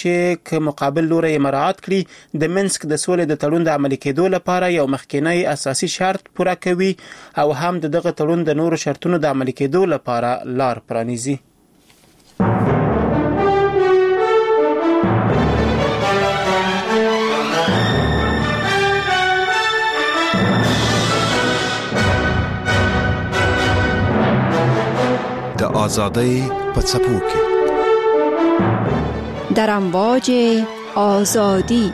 چې که مقابل لوري مراعات کړي د منسک د سولې د تړون د عملي کېدو لپاره یو مخکینی اساسي شرط پوره کوي او هم دغه تړون د نورو شرطونو د عملي کېدو لپاره لار پرانیزي. د آزادۍ په څپو کې در امواج آزادی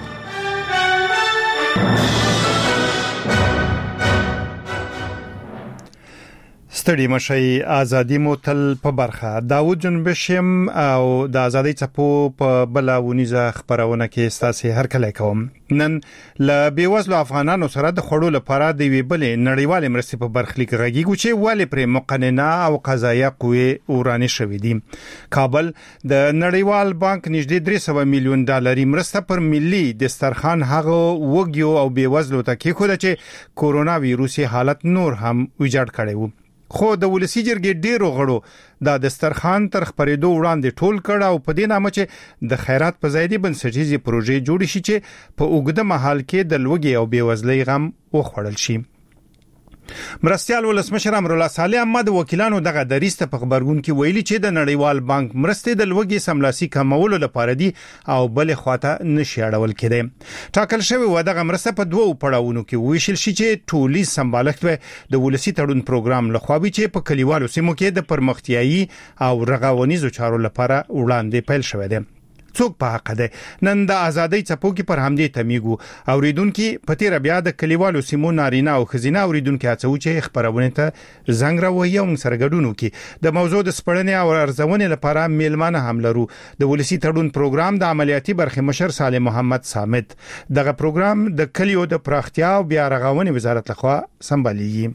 ستړي مشي ازادي مو تل په برخه. داوود جنبشم او د ازادي څپو په بلاونیزه خبرونه کې ستاسو هر کله کوم. نن ل بیوزلو افغانانو سره د خړو لپاره د ویبلې نړیوال مرستې په برخلیک غږیږي چې والي پر مقننه او قضایه قوې ورانه شوې دي. کابل د نړیوال بانک نږدې 300 میلیون ډالر مرسته پر ملي دسترخوان هغه وګیو او بیوزلو ته کې خو د کورونا وایروسي حالت نور هم ویجاړ کړي وو. خو د ولسی جرګې ډیرو غړو د دسترخوان تر خبرېدو وړاندې ټول کړه او په دې نامه چې د خیرات په ځای دی بنسټیزي پروژې جوړ شي چې په اوږده مهال کې د لوګي او بیوزلۍ غم وخوړل شي. مرستيال ولسمشر امر الله صالح احمد وکیلانو دغه دریسته په خبرګون کې ویلي چې د نړیوال بانک مرستې د لوګي سملاسي کمولو لپاره دي او بل خواته نشي اړول کېده. ټاکل شوی و دغه مرسته په دوو پړاوونو کې ویشل شي چې ټولي سمبالښت د ولسی تړون پروګرام لخوا چې په کلیوالو سیمو کې د پرمختیايي او رغونیزو چارو لپاره وړاندې پیل شوی دی. څوک په حق ده. نن د ازادۍ څپو کې پر همدې تمیګو اوریدونکو په تیر بیا د کلیوالو سیمو نارینه او خزینه اوریدونکو هڅو چې خبرونه ته زنګ راوي او سرګډونو کې د موضوع د سپړنې او ارزونې لپاره میلمانه هم لرو. د ولسی تړون پروګرام د عملیاتي برخې مشر صالح محمد صامت دغه پروګرام د کلیو د پراختیا او بیا رغونې وزارت لخوا سمبالېږي.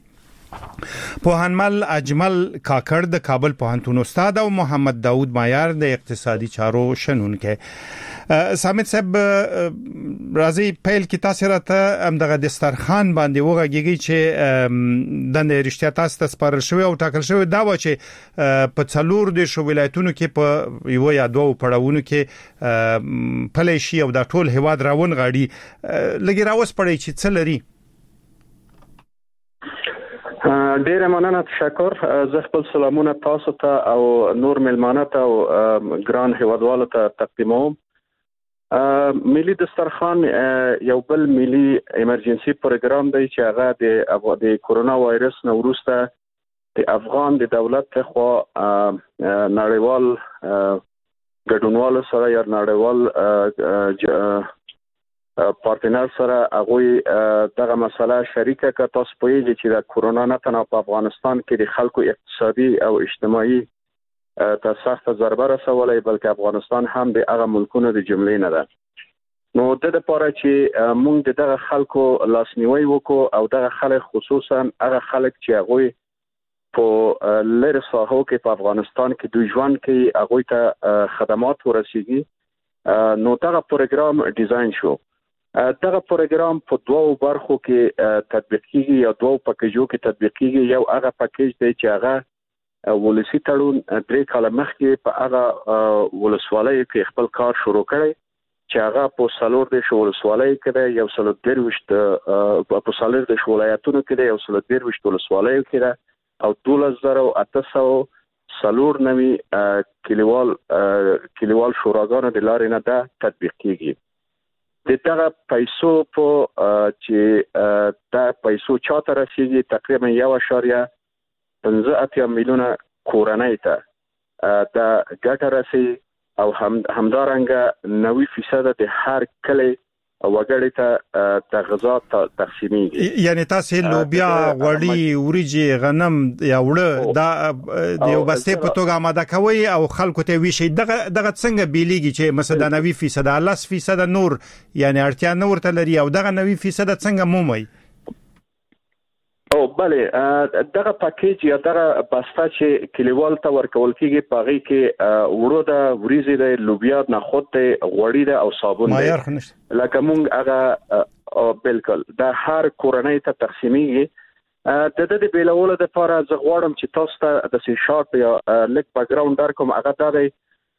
پوهنمل اجمل کاکړ د کابل پوهنتون استاد او محمد داوود مایار د اقتصادي چارو شنونکو. سامت صاحب راځي پیل کې تاسو راته دغه دسترخوان باندې وګورئ چې د رښتیا تاسو ته سپارل شوی او ټاکل شوی دا و چې په څلور د شو ولایتونو کې په یو یا دوه پړاوونو کې پلي شي او د ټول هواد راون غاړي لګي راوس پړی چې څه لري. ډیر مننه تشکر. زه خپل سلامونه تاسو ته او نور ملمانه ته او ګران هیوادوالو ته تقدیموم. ملي دسترخوان یو بل ملي ایمرجنسي پروګرام دی چې هغه د کورونا وایرس نو وروسته د افغان د دولت خو نړیوال ګډونوالو سره یا نړیوال پارتنر سره هغه دغه مسله شریکه که تاسو پوهیږئ چې د کورونا نه تنها په افغانستان کې د خلکو اقتصادي او اجتماعي ته سخت ضربه رسولې بلکې افغانستان هم د هغه ملکونو د جملې نه ده. نو د لپاره چې موږ دغه خلکو لاسنیوي وکړو او دغه خلک خصوصا هغه خلک چې هغه په لری ساحو کې په افغانستان کې دوی ژوند کوي هغه ته خدمات ورسیږي نو دغه پروګرام ډیزاین شو. دغه پروګرام په دوو برخو کې تطبیق کیږي یا دوو پکیجو کې تطبیق کیږي. یو هغه پکیج دی چې هغه ولسی تړون 3 کال مخکې په هغه ولسوالۍ کې خپل کار شروع کړی چې هغه په سالور د ولسوالۍ کې دی یو سل دروشت په سالور د ولایتونو کې دی یو سل دروشت ولسوالۍ کې دی او 12800 سالور نوي کلیوال شوراګانو د لارې نه دا تطبیق کیږي. دغه پیسو په چې دا پیسو چاته رسیدي تقریبا 1.15 میلیونه کورنۍ ته دا ګټه رسي او همدارنګه 90% د هر کلی وګړي ته د غذا تقسیمېږي. یعنی تاسو لوبیا غوړي وريجي غنم یا وړه دا د یو بسته په توګه آماده کوي او خلکو ته ویشي دغه څنګه بیلیږي چې مثلا 90% 10% نور یعنی اړتیا نور ته لري او دغه 90% څنګه مومي. او بله دغه پاکیج یا دغه بسته چې کلیوال ته ورکول کیږي پاغي کې وړو د وریزي د لوبیا نه خود د غوړی د او صابون لکه مونږ هغه بالکل د هر کورنۍ ته تقسیمېږي. د دې بیلولو لپاره زه غواړم چې تاسو ته د سی شارپ یا لیک بیک ګراوند درکوم. هغه د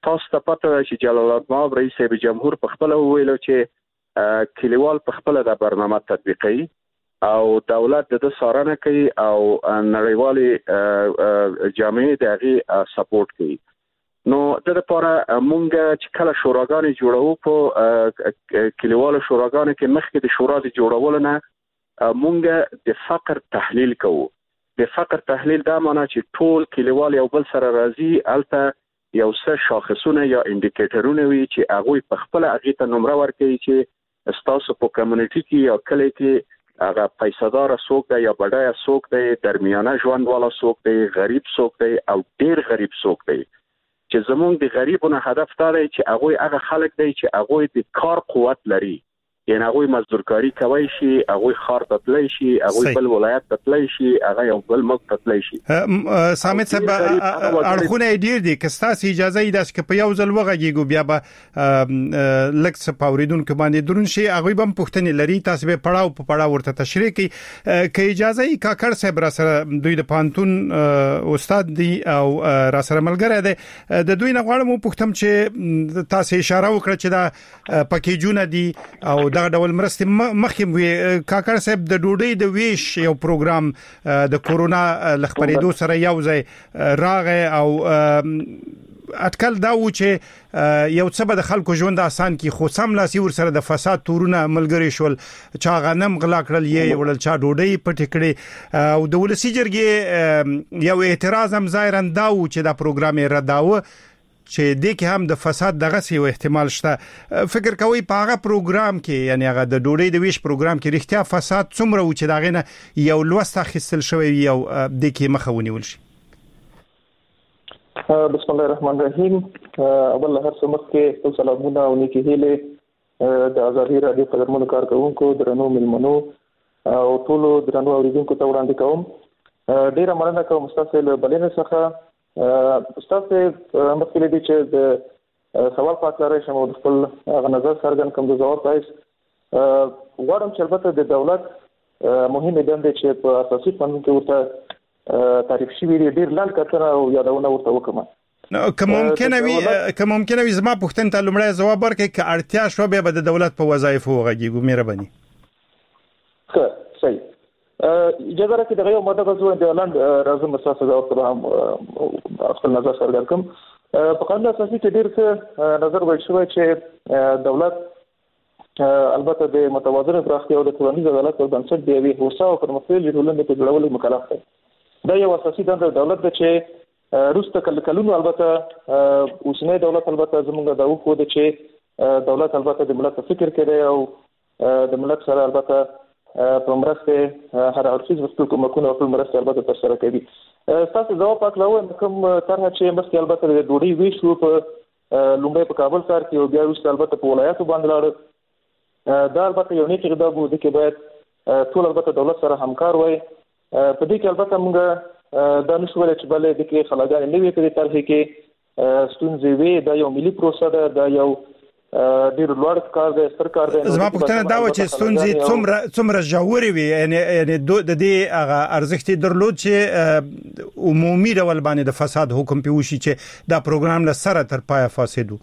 تاسو ته پته ده چې جلال آباد رئیس جمهور په خپل ویلو چې کلیوال په خپل د برنامه تطبیقي او دولت د سارنه کوي او نړیوالې جامعې دغه سپورټ کوي. نو د لپاره مونږ چې کله شوراګانې جوړو په کلیوالو شوراګانې کې مخکې د شورا د جوړولو نه مونږ د فقر تحلیل کوو. د فقر تحلیل دا معنی چې ټول کلیوال یو بل سره راځي الته یو څه شاخصونه یا انډیکیټرونه وي چې هغه په خپل هغه ته نمره ورکړي چې ستاسو په کمیونټي کې یا کلی کې هغه پیسادار څوک دی یا بډای څوک دی، درمیانه ژوند والا څوک دی، غریب څوک دی او ډیر غریب څوک دی. چې زمونږ د غریبونو هدف دا دی چې هغه خلک دی چې هغه د کار قوت لري، یعنی هغه مزدورکاری کوي شي، هغه خار ته تللی شي، هغه بل ولایت ته تللی شي، هغه یو بل ملک ته تللی شي. سامت صاحب اړخونه ډیر دي که تاسو اجازه یې داس کې په یو ځل وغږیږو بیا به لکس پاوریدونکو باندې درون شي، هغه هم پوښتنې لري، تاسو به پړاو په پړاو ورته تشریح کړئ. که اجازه یې کاکړ صاحب را سره دوی د پانتون استاد دی او را سره ملګری دی، د دوی نه غواړم پوښتم چې تاسو اشاره وکړه چې دا پکیجونه دي او دا ډول مرستې مخکې وي. کاکړ صاحب د ډوډۍ د ویش یو پروګرام د کورونا لخپریدو سره یو ځای راغی او اټکل دا و چې یو څه به د خلکو ژوند آسان کی، خو سم لاسي ور سره د فساد تورونه ملګری شول، چا غنم غلا کړل یې وړل، چا ډوډۍ پټ کړې او د ولسی جرګې یو اعتراض هم ظاهرا دا و چې دا پروګرام یې رداوه چې د کې هم د فساد دغه سی احتمال شته. فکر کوي په هغه پروګرام کې یعنی هغه د ډوډۍ د ویش پروګرام کې رښتیا فساد څومره و چې داغه نه یو لوست اخیستل شوی یو د کې مخه ونیول شي؟ بسم الله الرحمن الرحیم. اول هر څه مخکې سلامونه او نیکی هیله د ازادي رادیو قدرمنو کارکونکو، درنو ملمنو او ټولو درنو اوریدونکو ته وړاندې کوم. ډیره مننه کوم تاسو له بلنې څخه. تاسو مخکې دي چې د سوال پات لري شمو د خپل نظر څرګند کوم د جواب پایس غواړم چې البته د دولت مهمه دنده چې په اساسي قانون کې ورته تعریف شوی دی ډیر لاندې کتنه او یادونه ورته وکم. نو کوم ممکنه وي زما پوښتنه ته لومړی جواب ورکړئ که اړتیا شو به د دولت په وظایفو وغږیږو. مهرباني. ښه صحیح. اجازه راکړئ دغه یو ماده غوښتل د اعلان راځم اساسه دا هم خپل نظر څرګند کوم. په قانون اساسي کې ډیر څه نظر وایي شوی چې دولت البته د متوازن پراختیا او د ټولنیز عدالت پر بنسټ دی وی هوسا او پرمختللې ټولنې په جوړولو مکلف دی. دا یو اساسي دنده دولت ده چې روسته کلونو البته اوسنۍ دولت البته زموږ د وکړو د چې دولت البته د ملت فکر کوي او د ملت سره البته په مرسته هر اړخیز وسیله کومکونه او مرسته البته تر سره کوي. تاسو جواب پاکلاو کوم طرح چې مخکې البته د ډوډۍ ویشو په لومړی په کابل ښار کې او بیا وروسته البته په ولایتو باندې لاړ. دا البته یو نیک اقدام و چې باید ټول البته دولت سره همکار وي. په دې کې البته موږ دا نشو ویلی چې بلې د کې خلاګانې نه وي په دې طرح کې ستونزې وي. دا یو ملي پروسه ده، دا یو ډیر لوړ کار دی، ستر کار دی. زما پوښتنه دا و چې ستونزې څومره ژورې وي، یعنی د دې هغه ارزښت درلود چې عمومي ډول باندې د فساد حکم پیوشي چې دا پروګرام له سره تر پایه فاسدو.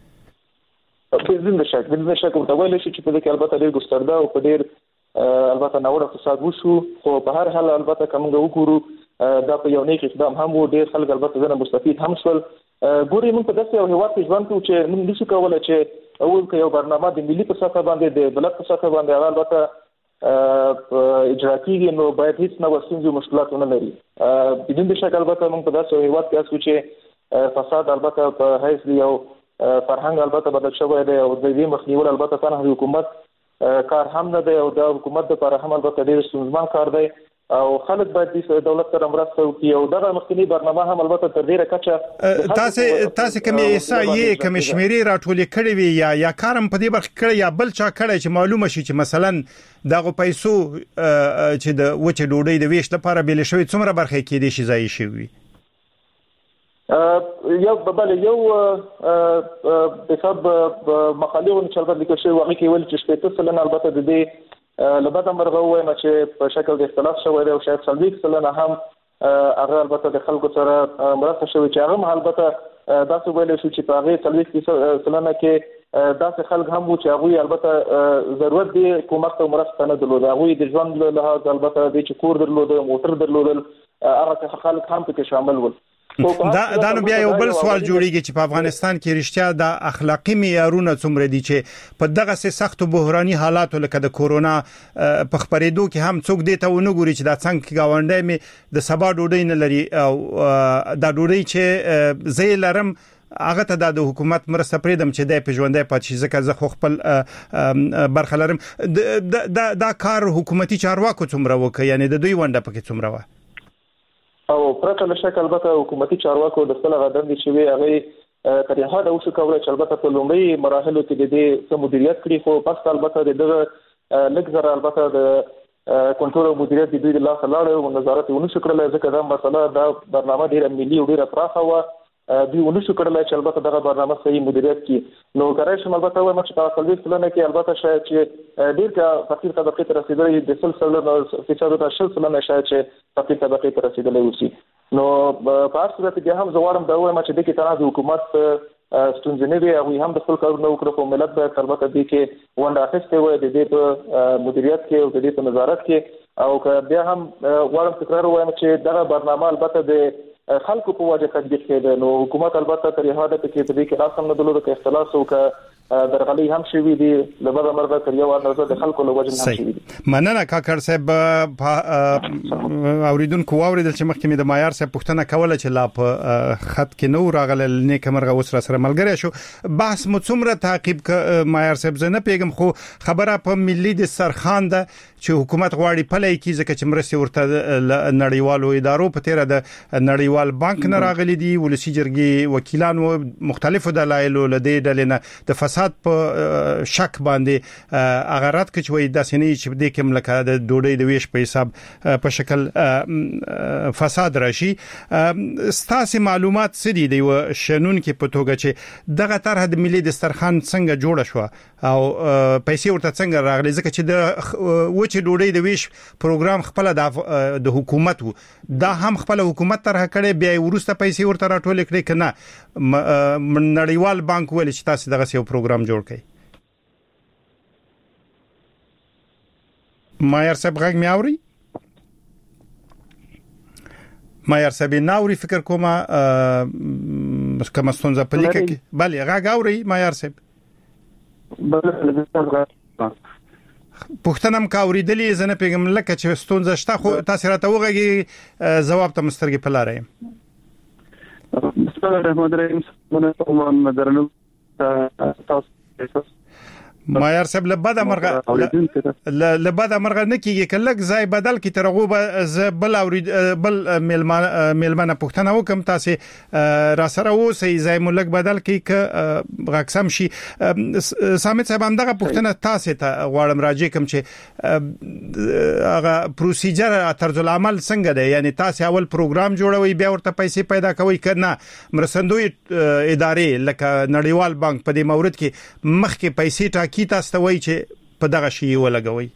بدون شک متوجه شي چې په دې کې البته ډیر ګسترده او په ډیر البته ناوړه فساد وشو، خو په هر حال البته کوم وګورو دا په یو نیک اقدام هم و. ډیر خلک البته زنه مستفید هم شول. ګوري موږ په داسې یو هیواد کې ژوند کوو چې موږ نشو کولی چې اول که یو برنامه د ملي په سطح باندې د دولت په سطح باندې هغه البته اجرا کیږي نو باید هیڅ نه ستونزې مشکلات ونه لري. بدون شک البته موږ په داسې یو هیواد کې اوسو چې فساد البته په حیث یو فرهنګ البته بدل شوی دی او د دې مخنیول البته تنها حکومت کار هم نه دی او د حکومت لپاره هم البته ډېر ستونزمن کار دی او خلک باید د دولت سره مرسته وکړي او دغه مخکنی برنامه هم البته تر ډیره کچه تاسو کوم احصایې کوم شمیرې راټولې کړې وي یا کارم په دې برخه کړی یا بل چا کړی چې معلومه شي چې مثلا دغه پیسو چې د وچه ډوډۍ د ویش لپاره بیل شوی څومره برخه کې دي شي ځای شي. یو په حساب مقالې ون چې البته لیکل شوی واقعي کې ول چې 80% البته د دې لبدا مرغه وایم چې په شکل د اختلاف شوی دی او شاید 30% هم هغه البته د خلکو سره مرسته شوی چې هغه البته داسې ویل شو چې په هغه 40% سلنه کې داسې خلک هم وو چې هغه البته ضرورت دی حکومت ته مرسته نه درلوده، هغه د ژوند له لحاظ البته د چکور درلوده، موټر درلودل، هغه خلک هم پکې شامل ول. دا نو بیا یو بل سوال جوړیږي چې په افغانستان کې رښتیا د اخلاقی معیارونه څومره دي چې په دغه سخت بحراني حالاتو لکه د کورونا په خبرېدو کې هم څوک دې ته ونګوري چې دا څنګه گاونډي می د سبا ډوډۍ نه لري او دا ډوډۍ چې زې لرم هغه ته د حکومت مرسته پریدم چې د پژوندې پات شي ځکه زه خو خپل برخه لرم. دا کار حکومتي چارواکو څومره وکړي، یعنی د دوی ونده پکې څومره و او پرته له شک البته حکومتي چارواکو د خپل غدن دي چې هغه کړي هدا اوس کولای چې البته په لومړی مراحلو کې د دې مدیریت کړي، خو پس البته دغه لګزر البته د کنټرول او مدیریت د دوی د لاس لاړ او نظارت ونشو کړل، ځکه دا مسله دا برنامه ډیره ملي او ډیره پراخه و، دوی ونشو کړل چې البته دغه برنامه صحیح مدیریت کړي. نو کارای شم البته وایم چې په خپل سلنه کې البته شاید چې ډیر کا فقیر طبقه ته رسیدلې د سلسله د سلنه شاید چې فقیر طبقه ته رسیدلې وسی. نو په هر صورت کې هم زوارم دا وایم چې د کې تنه د حکومت ستونزې نه وي، هغه هم د خپل کارونه وکړو په ملت به البته د کې ونده اخیسته وي د دې په مدیریت کې او د دې په نظارت کې، او که بیا هم غواړم تکرار وایم چې دغه برنامه البته د خلکو په وجه تطبیق کېده، نو حکومت البته تر یو حد کې په دې کې راسم نه درلود کې اختلاس او که درغلي هم شوی دی لبره مرده تر یو اندازه د خلکو له وجه هم شوی دی. مننه کاکړ صاحب. اوریدونکو اوریدل چې مخکې مې د معیار صاحب پوښتنه کوله چې لا په خط کې نو راغله نیک مرغه وسره سره ملګری شو، بحث مو څومره تعقیب ک معیار صاحب زنه پیغام خو خبره په ملي د سرخان ده چې حکومت غواړي پلي کی ځکه چې مرستي ورته نړیوالو ادارو په تیره د نړیوال بانک نه راغلي دي، ولسی جرګي وکیلانو مختلفو دلایلو لدې ډلې د فساد په شک باندې اغرات کې وي داسې نه چې د کوم لکه د ډوډۍ د ویش په حساب په شکل فساد راشي. ستاسو معلومات سړي دی و شنون کې په توګه چې دغه طرح د ملي دسترخوان څنګه جوړ شو او پیسې ورته څنګه راغلي، ځکه چې د وچ ډوډۍ د ویش پروګرام خپل د حکومت وو، دا هم خپل حکومت طرح کړي، بیا ورسته پیسې ورته راټول کړي کنه نړیوال بانک ول چې تاسو دغه یو پروګرام جوړ کړئ. مایر صاحب غږ مې اوري؟ مایر صاحب ناوري فکر کومه کومه ستونزه په لیکه کې bale غږ اوري مایر صاحب؟ پښتنم کا اوریدلې زنه پیغام لکه چې ستونزه شته خو تاسو راته وغږی جواب ته مسترګې پلاره. بسم الله الرحمن الرحیم. محمد درنو تاسو مایر صاحب لبدا مرغه نه کیږي کلک ځای بدل کی ترغو ز بل اورید بل ملمانه پښتنه وکم تاسو را سره اوسې ځای ملک بدل کی ک غاکسم شي. سامت صاحب هم دغه پښتنه تاسو ته غواړم راځي کوم چې هغه پروسیجر طرز العمل څنګه دی، یعنی تاسو اول پروګرام جوړوي بیا ورته پیسې پیدا کوي کنه مرستندوی ادارې لکه نړیوال بانک په دې مورد کې مخکې پیسې کی تاسو ته وایي چې په دغه شی ولګوي؟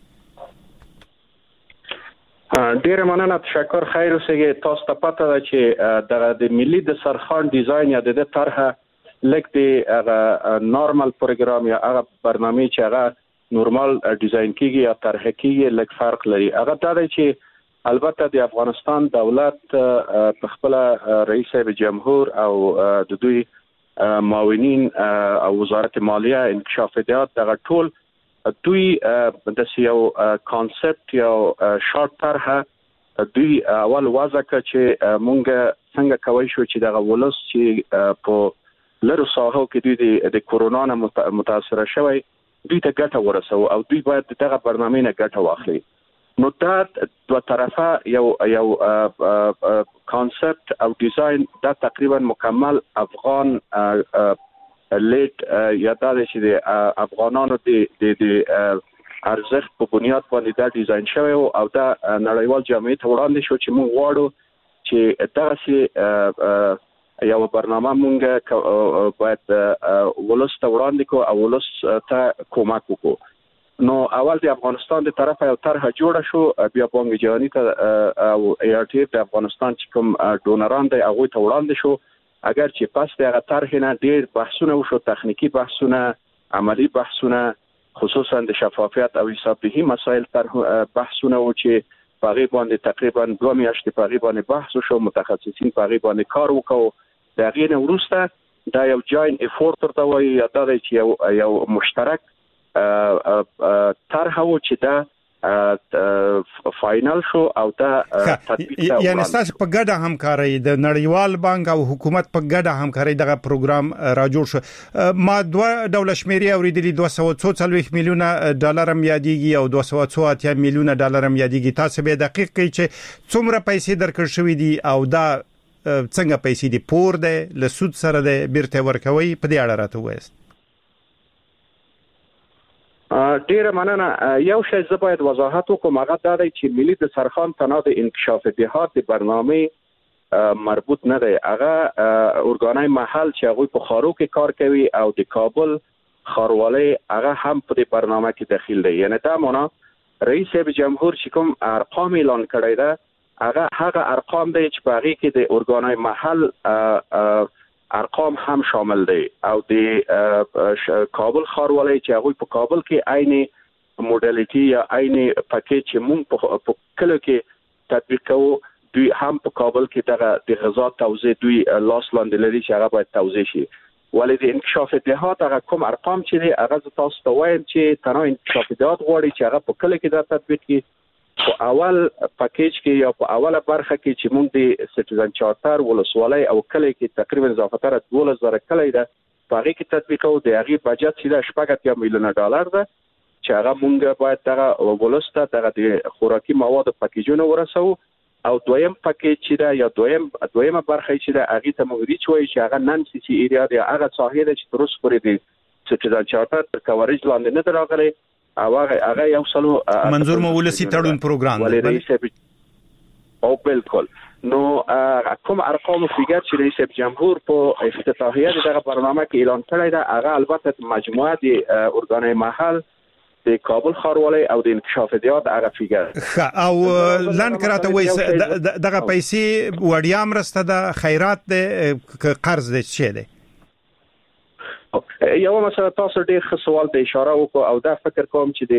ډیره مننه، تشکر، خیر اوسئ. تاسو ته پته ده چې د ملي دسترخوان ډیزاین یا د طرحه لکه د نورمال پروګرام یا هغه برنامه چې هغه نورمال ډیزاین کیږي یا طرح کیږي لکه فرق لري. هغه دا دی چې البته د افغانستان دولت په خپل رئیس جمهور او د دوی معاونین او وزارت مالیه انکشاف اطلاعات دغه ټول دوی د یو کانسپټ یو شارټ طرحه دوی اول وضع کړ چې مونږ څنګه کوي شو چې دغه ولس چې په لرو ساحو کې دوی د کورونا نه متاثر شوی دوی ته ګټه ورسو او دوی باید دغه برنامه نه ګټه واخلي. نو دا دوه طرفه یو کانسپټ او ډیزاین دا تقریبا مکمل افغان لیټ یا دا چې د افغانانو د ارزښت په بنیاد باندې دا ډیزاین شوی او دا نړیوال جامعه ته وړاندې شو چې موږ غواړو چې دغه یو برنامه موږ باید ولس ته وړاندې کو او ولس ته کومک وکړو. نو اول د افغانستان د طرفه یو طرحه جوړه شو، بیا بانک جهانی ته او ایارټی د افغانستان چې کوم ډونران دی هغه ته وړاندې شو اگر چې پس دغه طرح نه ډیر بحثونه وشو، تخنیکی بحثونه، عملی بحثونه، خصوصا د شفافیت او حسابدهی مسائل بحثونه و چې په هغې باندې تقریبا 2 میاشتې په هغې باندې بحث وشو، متخصصین په هغې باندې کار وکړو. د هغې نه وروسته دا یو جاین افورت ورته وایي، یا دا دی چې یو مشترک طرح و چې دا فاینل شو او دا تطبیق شو. یعنی تاسو په ګډه همکاري د نړیوال بانک او حکومت په ګډه همکاري دغه پروګرام را جوړ شو. ما دوه ډول شمیرې اوریدلې، 240 میلیونه ډالر هم یادېږي او 280 میلیونه ډالر هم یادېږي. تاسو به دقیق کړئ چې څومره پیسې درکړ شوې دي او دا څنګه پیسې دي، پور ده له سود سره ده بیرته ورکوي، په دې اړه راته وایست. ډیره مننه. یو شی زه باید وضاحت وکړم، هغه دا دی چې ملي دسترخوان تنها د انکشاف دهات د برنامه مربوط نه دی. هغه ارګانای محل چې هغه په خارو کې کار کوي او د کابل خاروالۍ هغه هم په دې برنامه کې داخل دی. یعنی دا معنا رئیس جمهور چې کوم ارقام اعلان کړی ده هغه ارقام دی چې په هغه کې د ارګانای محل ارقام هم شامل دی او د کابل خاروالۍ چې هغه په کابل کې عین موډالیټي یا عین پکیج چې مونږ په کله کې تطبیق کوو، دوی هم په کابل کې دغه د غذا توزیع دوی لاس لاندې لري چې هغه باید توزیع شي. ولې د انکشاف دهات هغه کوم ارقام چې دی هغه تاسو ته وایم چې تنها انکشاف دهات غواړي چې هغه په کله کې دا تطبیق کړي. په اول پکیج کې یا په اوله برخه کې چې مونږ د سټیزن چارټر ولسوالۍ او کلی کې تقریبا اضافه 12,000 کلی ده، په هغه کې تطبیق او د هغه بجټ چې د 8 میلیونه ډالر ده چې هغه مونږ باید دغه ولسته دغه د خوراکي مواد پکیجونه ورسو. او دویم پکیج چې ده یا دویمه برخه چې ده هغه ته مونږ ریچ وایي چې هغه نن سی سی ایریا دی، هغه ساحه ده چې تر اوسه پورې د سټیزن چارټر کوریج لاندې نه راغلی او هغه یو سلو منظور مو ولسی تړون پروګرام دی. او بالکل نو کوم ارقام فیګر چې رئیس جمهور په افتتاحیه دغه برنامه کې اعلان کړی دا هغه البته مجموعه د ارګانای محل د کابل خاروالۍ او د انکشاف دهات هغه فیګر او لن کراته وایي دغه پیسې وړیا مرسته ده، خیرات ده، قرض ده، څه ده؟ یو مسله تاسو ډیر ښه سوال ته اشاره وکړو او دا فکر کوم چې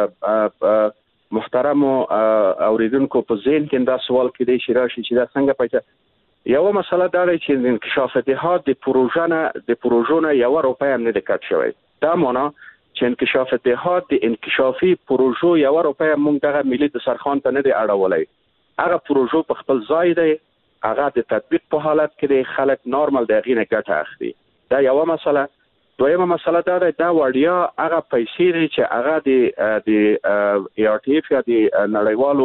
د محترم اوریدونکو په ذهن کې دا سوال کې دی چې راشي چې دا څنګه پیدا. یو مسله دا دی چې انکشاف دهات د پروژونه 1 روپۍ هم نه د کټ شوی. دا معنا چې انکشاف دهات د انکشافي پروژو 1 روپۍ مونږ دغه ملي دسترخوان ته نه دی اړولای. هغه پروژو په خپل ځای دی، هغه د تطبیق په حالت کې دی، خلک نورمال دغه نه ګټه اخلي. دا یو مسله. دویمه مسله دا ده دا وړیا هغه پیسې دي چې هغه د ERTF یا د نړیوالو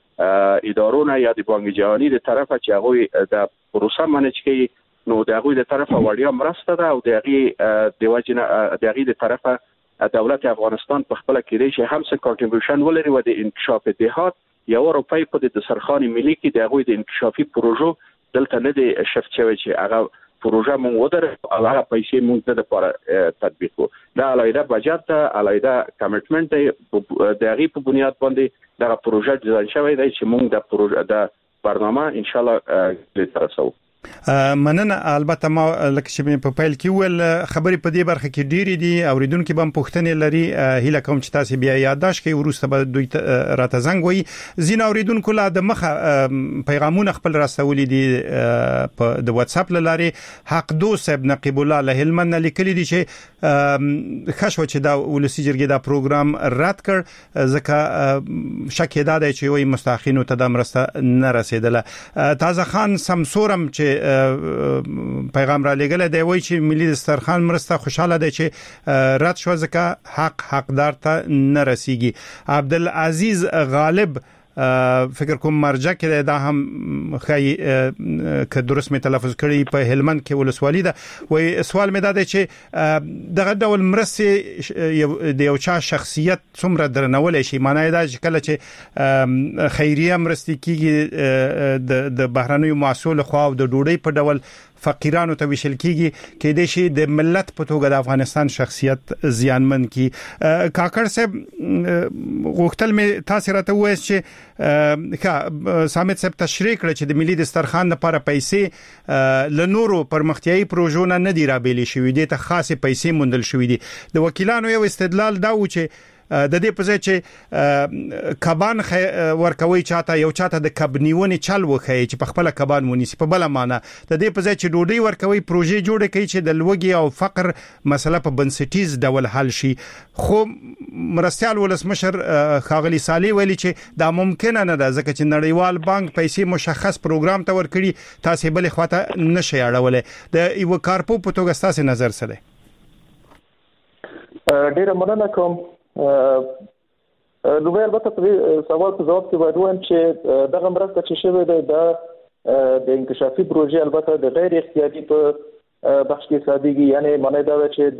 ادارونو یا د بانک جهانی د طرفه چې هغه د پروسه منیج کوي، نو د هغه د طرفه وړیا مرسته ده او د هغه د وجنه د هغه د طرفه دولت افغانستان په خپل کې لري هم څه کنټریبیوشن ولري و د انکشاف دهات 1 روپۍ په د دسترخوان ملي کې د هغه د انکشافي پروژو دلته نه دی شفت شوی چې هغه پروژه مونږ ودر او هغه پیسې مونږ ته لپاره تطبیق کو. دا علاوه بجټ ته علاوه کمټمنټ د هغه په بنیاد باندې دا پروژه ډیزاین شوی دی چې مونږ د پروژه د برنامه ان شاء الله ترسو. مننه. البته ما لکه چې په پیل کې ول خبرې په دې برخه کې ډېری دي اوریدونکو به پوښتنې لري، هیله کوم چې تاسو بیا یادداشت کړئ ورسته به دوی راته زنګ وي. زین اوریدونکو لا د مخه پیغامونه خپل راستولې دي په د واتس اپ لارې. حق دو صاحب نقیب الله له هلمند لیکلي دي چې خښو چې دا ولسی جرګې دا پروګرام رد کړ ځکه شک دا دی چې وي مستحقینو ته د مرسته نه رسیدله. تازه خان سمسورم چې پیغام را لګل دی وایي چې ملي دسترخوان مرسته خوشاله ده چې رد شو ځکه حقدار ته نه رسیږي. عبدالعزیز غالب فکر کوم مرجع کې دا هم خی که درست می تلفظ کړی په هلمند کې ولسوالۍ ده. وای سوال مې دا دی چې دغه ډول مرسته د یو چا شخصیت څومره درنول شي، معنی دا چې کله چې خیریه مرستې کیږي د بهرنیو محصول خو او د ډوډۍ په ډول فقیرانو ته وشل کیږي کې د شي د ملت په توګه د افغانستان شخصیت زیانمن کی کاکړ صاحب غوښتل می تاسو راته وایي چې سامت صاحب تشریح کړ چې د ملي دسترخوان لپاره پیسې لنورو پرمختیايي پروژو نه دی رابېلې شوې دي ته خاصه پیسې موندل شوې دي د وکیلانو یو استدلال دا و چې د دې په ځای چې کبان ورکوي چاته د کبنیونې چل وخی چې په خپل کبان ونیسي په بل معنا د دې په ځای چې ډوډۍ ورکوي پروژې جوړ کړي چې د لوګي او فقر مسله په بنسټیز ډول حل شي خو مرستيال ولسمشر خاغلی صالح ویلي چې دا ممکن نه ده ځکه چې نړیوال بانک پیسې مشخص پروګرام ته ورکړي تاسو بل خواته نشي اړولې د یو کارپو په توګه تاسو نظر سره ډیره مننه کوم نو البته په سوال په جواب کې باید وایم چې دغه مرسته چې شوې ده د انکشافي پروژې البته د غیر اختیاري په بخش کې صادقي یعنی معنی دا چې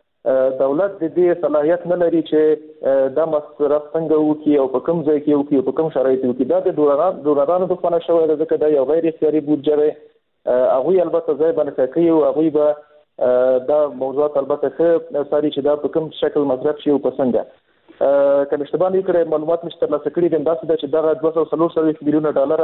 د دولت د دې صلاحیت نه لري چې د مصرف څنګه وکړي او په کوم ځای کې وکړي او په کوم شرایطو کې دا د دولارانو د فنه شوې ده ځکه دا یو غیر اختیاري بودجه هغه البته ځای باندې کوي او هغه به دا موضوعات البته څه ساري چې دا په کوم شکل مصرف شي او په څنګه کله اشتباه نه کړی معلومات مشتر لاسه کړی دي دا چې دا 240 میلیونه ډالر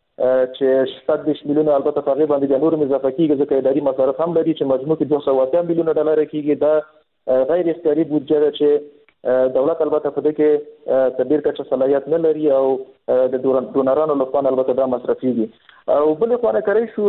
چې 70 میلیونه البته په غیبه باندې نور اضافه کیږي ځکه اداري مصارف هم لري چې مجموع کې 280 میلیونه ډالر کیږي دا غیر اختیاري بودجه چې دولت البته په دې کې تدبیر کچه صلاحیت نه لري او د دونرانو لپاره البته دا مصرفيږي او بل خو کوي شو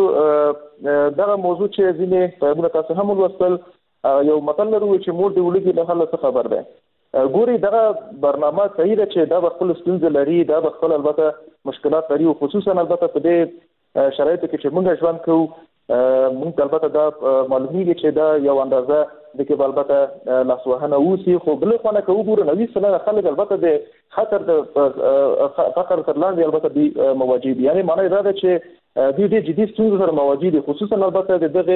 دغه موضوع چې ځینې په موږ تاسو هم ولوستل یو مطلب لرو چې مور دی ولګي له حل څه خبر ده ګوري دغه برنامه صحیح ده چې دا خپل ستونزې لري دا خپل البته مشکلات لري او خصوصا البته په دې شرایطو کې چې موږ ژوند کوو موږ البته دا معلومیږي چې دا یو اندازه د کې البته لاسوهنه وسی خو بل خو نه کوو ګور نوې سره خلک البته د خطر د فقر تر لاندې البته دی مواجه دي یعنی معنی دا ده چې د جدي ستونزو سره مواجه دي خصوصا البته دغه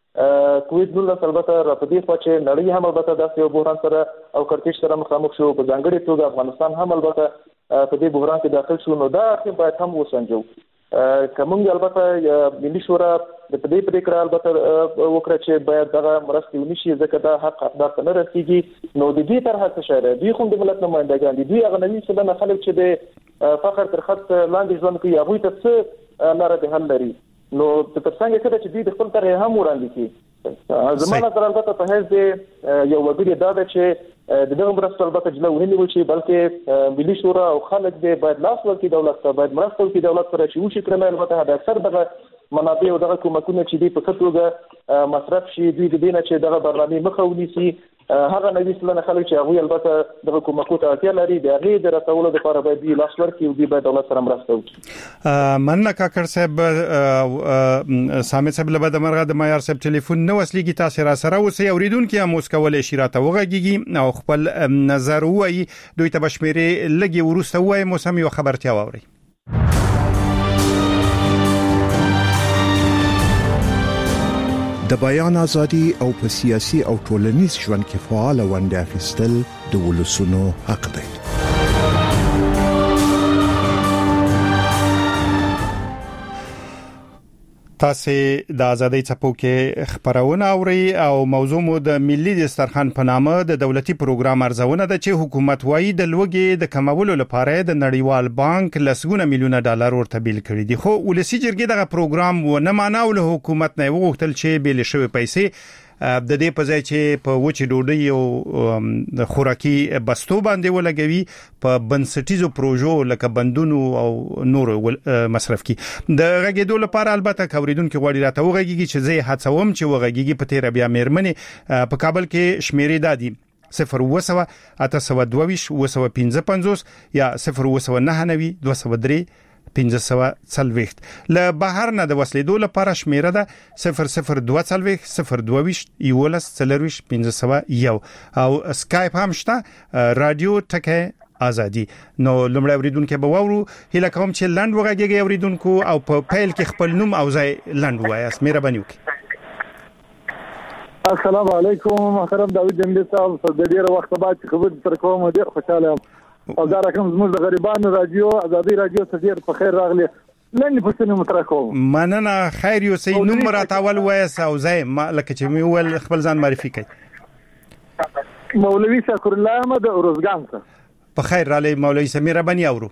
کووډ 19 البته راپدې خو چې نړۍ هم البته د یو بحران سره او کړکېچ سره مخامخ شو په ځانګړي توګه افغانستان هم البته په دې بحران کې داخل شو نو دا باید هم وسنجو کومنګ البته ملي شورا د دې پریکړه البته وکړه چې باید دغه مرستې ونشي ځکه دا حق حقدار ته نه رسیږي نو د دې طرحه څه شری دوی خو د ملت نمائندګان دي دوی هغه نوي سلنه خلک چې د فقر تر خط لاندې ژوند کوي هغه ته څه لاره د حل لري نو په څنګه کې چې دوی د خپل طرح هم وړاندې کړي زموږ تر البته په هیڅ د یو وګړي دا چې دغه مرسته البته جلا ونی وشي بلکې ملي شورا او خلک دې باید لاس ورکړي دولت ته باید مرسته وکړي دولت سره چې وشي کړنه البته د اکثر دغه منابع او دغه کومکونه چې دی په کتوګه مصرف شي دوی د دینه چې دغه برنامه مخه ونیسي هغه نوې سلنه خلک چې هغه البته دغه کومکو ته اړتیا لري د هغه د رسولو لپاره باید دی لاس ورکړي او دی باید دولت سره مرسته وکړي مننه کاکړ صاحب سامت صاحب له بده مرغه د معیار صاحب ټلیفون نو وسلیږي تاسو را سره اوسئ اوریدونکو هم اوس کولای شي راته وغږیږي او خپل نظر وایي دوی ته بشمیرې لګي ورسته وایي موسم یو خبرتیا ووري د بیان ازادي او په سیاسي او ټولنیز ژوند کې فعال ونډه اخیستل د ولسونو حق دی. تاسو د ازادۍ څپو کې خبرونه اوري او موضوع مو د ملي دسترخوان په نامه د دولتي پروګرام ارزونه ده چې حکومت وايي د لوګي د کمولو لپاره د نړیوال بانک لسګونه میلیونه ډالر ورته بیل کړي دي خو ولسی جرګې دغه پروګرام و نه ماناو له حکومت نه وغوښتل چې بیل شوی پیسې د دې په ځای چې په وچه ډوډۍ او د خوراکي بستو باندې ولګوي په بنسټیزو پروژو لکه بندونو او نور مصرف کی د غږیدو لپاره البته کوریدونکو غوړي راته وغږیږي چې زه هڅوم چې وغږیږي په تیر بیا مېرمنې په کابل کې شمیرې دادي 0 822 255 یا 0 203 1540 له بهر نه د وسلیدو لپاره شمیره ده 002 022 یولس 1501 او سکایپ هم شته رادیو ټکه ازادي نو لمړی اوریدونکو به وورو هله کوم چې لاند وغږیږي اوریدونکو او په فایل کې خپل نوم او ځای لاند وایاست مهرباني وکړئ. السلام علیکم محترم داوود جنبی صاحب د ډیر وخت بعد خبرې تر کوم ډیر خوشاله یم او دا رقم زموږ د غریبانو رادیو ازادي رادیو ته ډیر په خیر راغلی لنډ پوښتنه مطرح کوم. مننه خیر یو سي نوم راتاول وایس او زه لکه چې می ول خپل ځان معرفي کړئ. مولوی شکر الله احمد روزګان څخه. په خیر را لې مولوی سمیر بني اورو.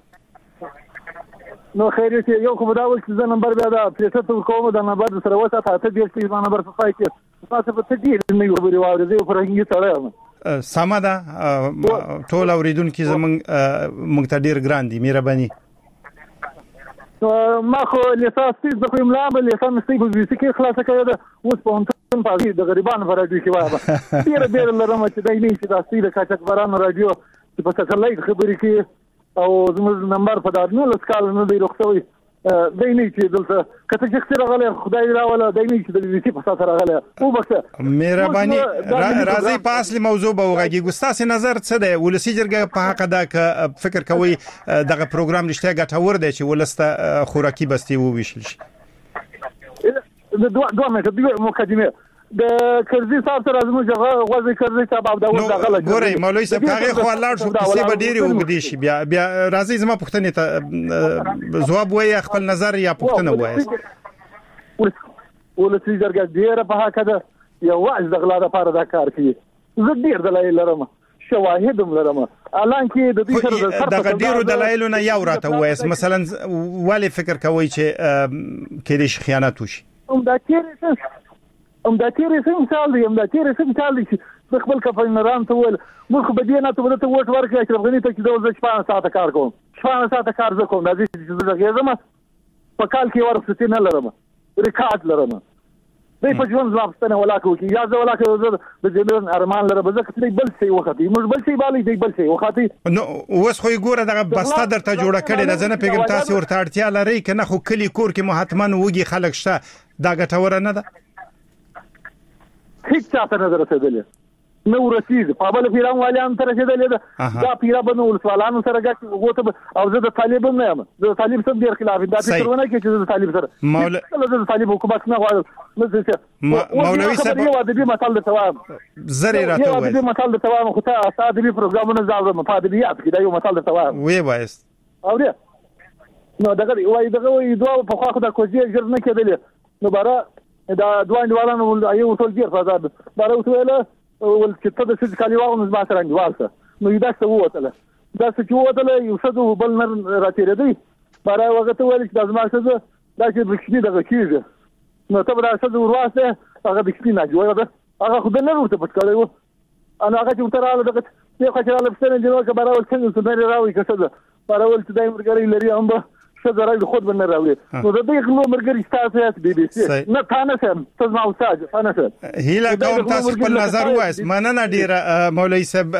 نو خیر چې یو کوم دا ول چې نمبر بیا دا پریسټ کوم دا نمبر سره وسه ته دې چې نمبر صفای کې تاسو په دې نه یو خبري واورې زه پر هغه تړم. سما ده ټول اوریدونکو زمونږ ته ډیر ګران دي مهرباني. ما خو لیسانس د کوم لامل لیسانس په ویسي کې خلاصه کړی دا اوس په هنتون په د غریبانو پر راډیو کې وایي ډیر لرم چې دای نه چې تاسو د کاچکبرانو راډیو چې په سټلایټ خبرې کې او زموږ نمبر په دادنو لسکال نه دی رخصوي دای نه چې دلته کته چې څنګه غلې خدای راولا دای نه چې د ویسي په تاسو راغله او بخښه مهرباني راځي په اصلي موضوع به وګورئ ګستاسي نظر څه دی ولسی جرګه په حق دا ک فکر کوي دغه پروګرام رښتیا ګټور دی چې ولسته خوراکي بستي وویشل شي. دوه مې مقدمه د کرزي صاحب سره زموږ غوځي کرزي صاحب دا غلط ګورئ مولوي صاحب هغه خو لاړ شو کیسه به ډیره وګدي شي بیا راځي زما پوښتنه ته جواب وایي خپل نظر یا پوښتنه وایي. ولسی جرګه ډیره په حق ده یو واځ د غلا لپاره دا کار کوي. زه ډیر دلایل لرم شواهد هم لرم الان کې د دې سره د ډیرو دلایلو نه یو راته وایي مثلا ولی فکر کوي چې کې د خیانت وشي. دا تیرې څنګه کال دي چې خپل کفینران ته ول موږ به دې نه ته وټ ورکړی چې افغاني ته چې د 15 ساعته کار کوم 15 ساعته کار کوم دا چې زه غواړم په کال کې ورسته نه لرم ریکارډ لرم دې په ژوند ځابستنه ولاکو کې یا زه ولاکو د جنرال ارمان لرم زه چې بل څه وختي موږ بل څه بالي دی بل څه وختي نو اوس خو ګوره دغه بسته درته جوړه کړي نه زنه پیغام تاسو ورته اړتیا لري کنه خو کلی کور کې محتمن وږي خلک شته دا ګټور نه ده. هیڅ چاته نه رسیدلې نو رسید په بل پیران والیان تر رسیدلې دا پیرا بنو ولسوالانو سره غږ وته او زه د طالب نه یم د طالب سره ډیر خلاف دا فکرونه کې چې د طالب سره د طالب حکومت نه غواړم مولوي صاحب یو ادبي مثال د ثواب زری راته وایي ادبي مثال د ثواب خو ته ادبي پروګرامونه زاوم په ادبیات کې دا یو مثال د ثواب وی وایست او دې نو دغه وایي دوه په خوا خدای کوجی جر نه کېدل نو بارا دا دوه انډوالانو ایو ټول ډیر فزاد بارو ټول ول چې ته د څه کالیواو نو ما سره انډوالسه نو دا څه وته دا څه وته یو څه بل نه راتیره دی بارا وخت ول چې د ما څه دا چې بخښنی دغه کیږي نو ته راځه وراسته هغه بخښنی نه جوړه ده هغه خو نه ورته پټ کړو انا هغه چې تراله دغه یو خاطر له ستنه جوړه کبره ول څنګه څه راوي کسه بارا ول چې دای مرګري لري هم شذرای خود بنه راوي نو د دې خلو مرګري تاسو بي بي سي نه تاسو تاسو ما استاد تاسو هیله کوم تاسو خپل نظر وایس مننه ډیره مولوي صاحب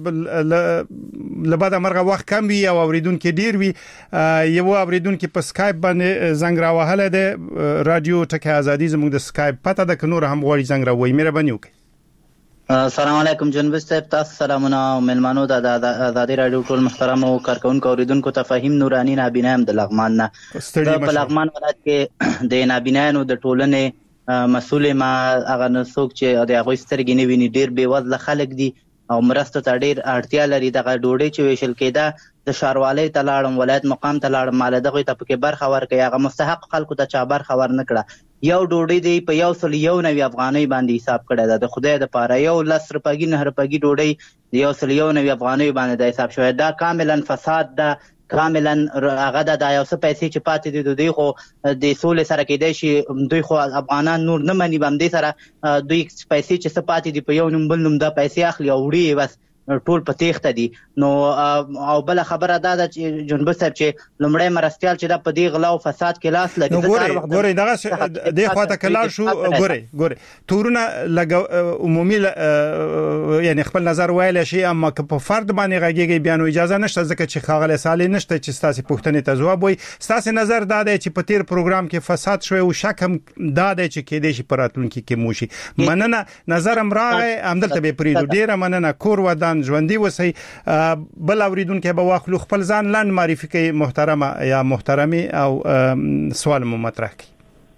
لبدا مرغه وخت کم وی او اوریدونکو ډیر وی یو اوریدونکو په سکایپ باندې زنګ راوهله د رادیو ټکی ازادي زموږ د سکایپ پته د کنور هم غوړي زنګ راوي مهرباني وکړئ. السلام علیکم جناب صاحب تاسو سلامونه ملمنو د آزادي رادیو ټول محترم او کارکونکو اوریدونکو ته فهیم نورانی نابینا هم د لغمان نه په لغمان ولایت کې د نابینانو د ټولنې مسؤل ما هغه نسوک چې د هغه سترګې نه ویني ډیر بیوزله خلک دي او مرسته ته ډیر اړتیا لري دغه ډوډۍ چې ویشل کېده د شاروالۍ ته لاړم ولایت مقام ته لاړم مال دغه ته پکې برخه ورکړي هغه مستحق خلکو ته چا برخه ور نه کړه یو ډوډۍ دی په 190 افغانۍ باندې حساب کړی دا د خدای د پاره یو 10 روپۍ 9 روپۍ ډوډۍ د 190 افغانۍ باندې د حساب شوی دا کاملا فساد ده کاملا هغه د یو څه پیسې چې پاتې دي دوی خو د سولې سره کېدای شي دوی خو افغانان نور نه مني باندې سره دوی پیسې چې څه پاتې دي په یو نوم بل نوم د پیسې اخلي او وړي بس ټول په تېخته دي نو او بل خبره دا ده چې جنبه صاحب چې لمړی مرستيال چې دا په دې غلا او فساد کې لاس لګي ګوري دغه د خواته کلار شو ګوري تورونه لګ عمومي یعنی خپل نظر ویل شي اما که په فرد باندې غږیږي بیان اجازه نشته ځکه چې خاغله سالي نشته چې تاسو پوښتنې ته جواب وي تاسو نظر دا دی چې په تیر پروګرام کې فساد شوی او شک هم دا دی چې کې دې شي پراتونکو کې موشي مننه نظر امراغه همدلته به پریدو ډیره مننه کور ودان ژوندۍ وسی بل اوریدونکو به واخلو خپل ځان لاند معرفي کوي محترمه یا محترمي او سوال مو مطرح کوي.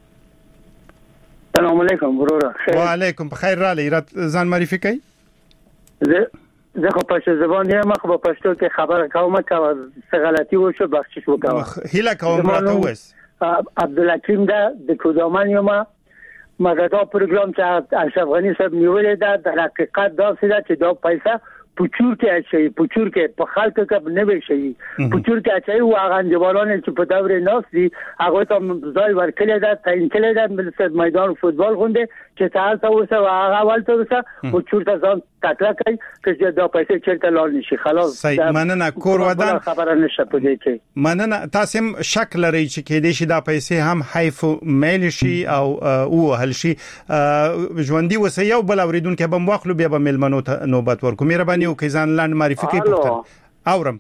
السلام علیکم وروره. وعلیکم بخیر را لې ځان معرفي کوي. زه خو پښتو زبان یم خو په پښتو کې خبره کوم که څه غلطي وشو بخښش وکړه. هیله کوم راته وایي عبدالحکیم ده د کودامان یم مګر دا پروګرام چې اشرف غنی صاحب نیولې ده د حقیقت دا څه ده چې دا پیسې پچور کې اچي پچور کې په خلکو کې نه وي شي پچور کې اچي او هغه انجوالان چې په دورې ناس دي هغه ته ځای ورکړي دا تعین کړي دا ملت میدان فوتبال غونډه چې تاسو اوسه هغه ولته اوسه پچور ته ځان تکړه کوي چې دا پیسې چیرته لاړ نشي خلاص صحیح مننه کور ودان خبره نشه په دې کې مننه تاسو شک لري چې کې دې شي دا پیسې هم حیف میل شي او هل شي ژوندۍ وسه یو بل اوریدونکو به مخلو بیا به ملمنو ته نوبت ورکو مهرباني او کیزان لاند معرفي کوي پښتون اورم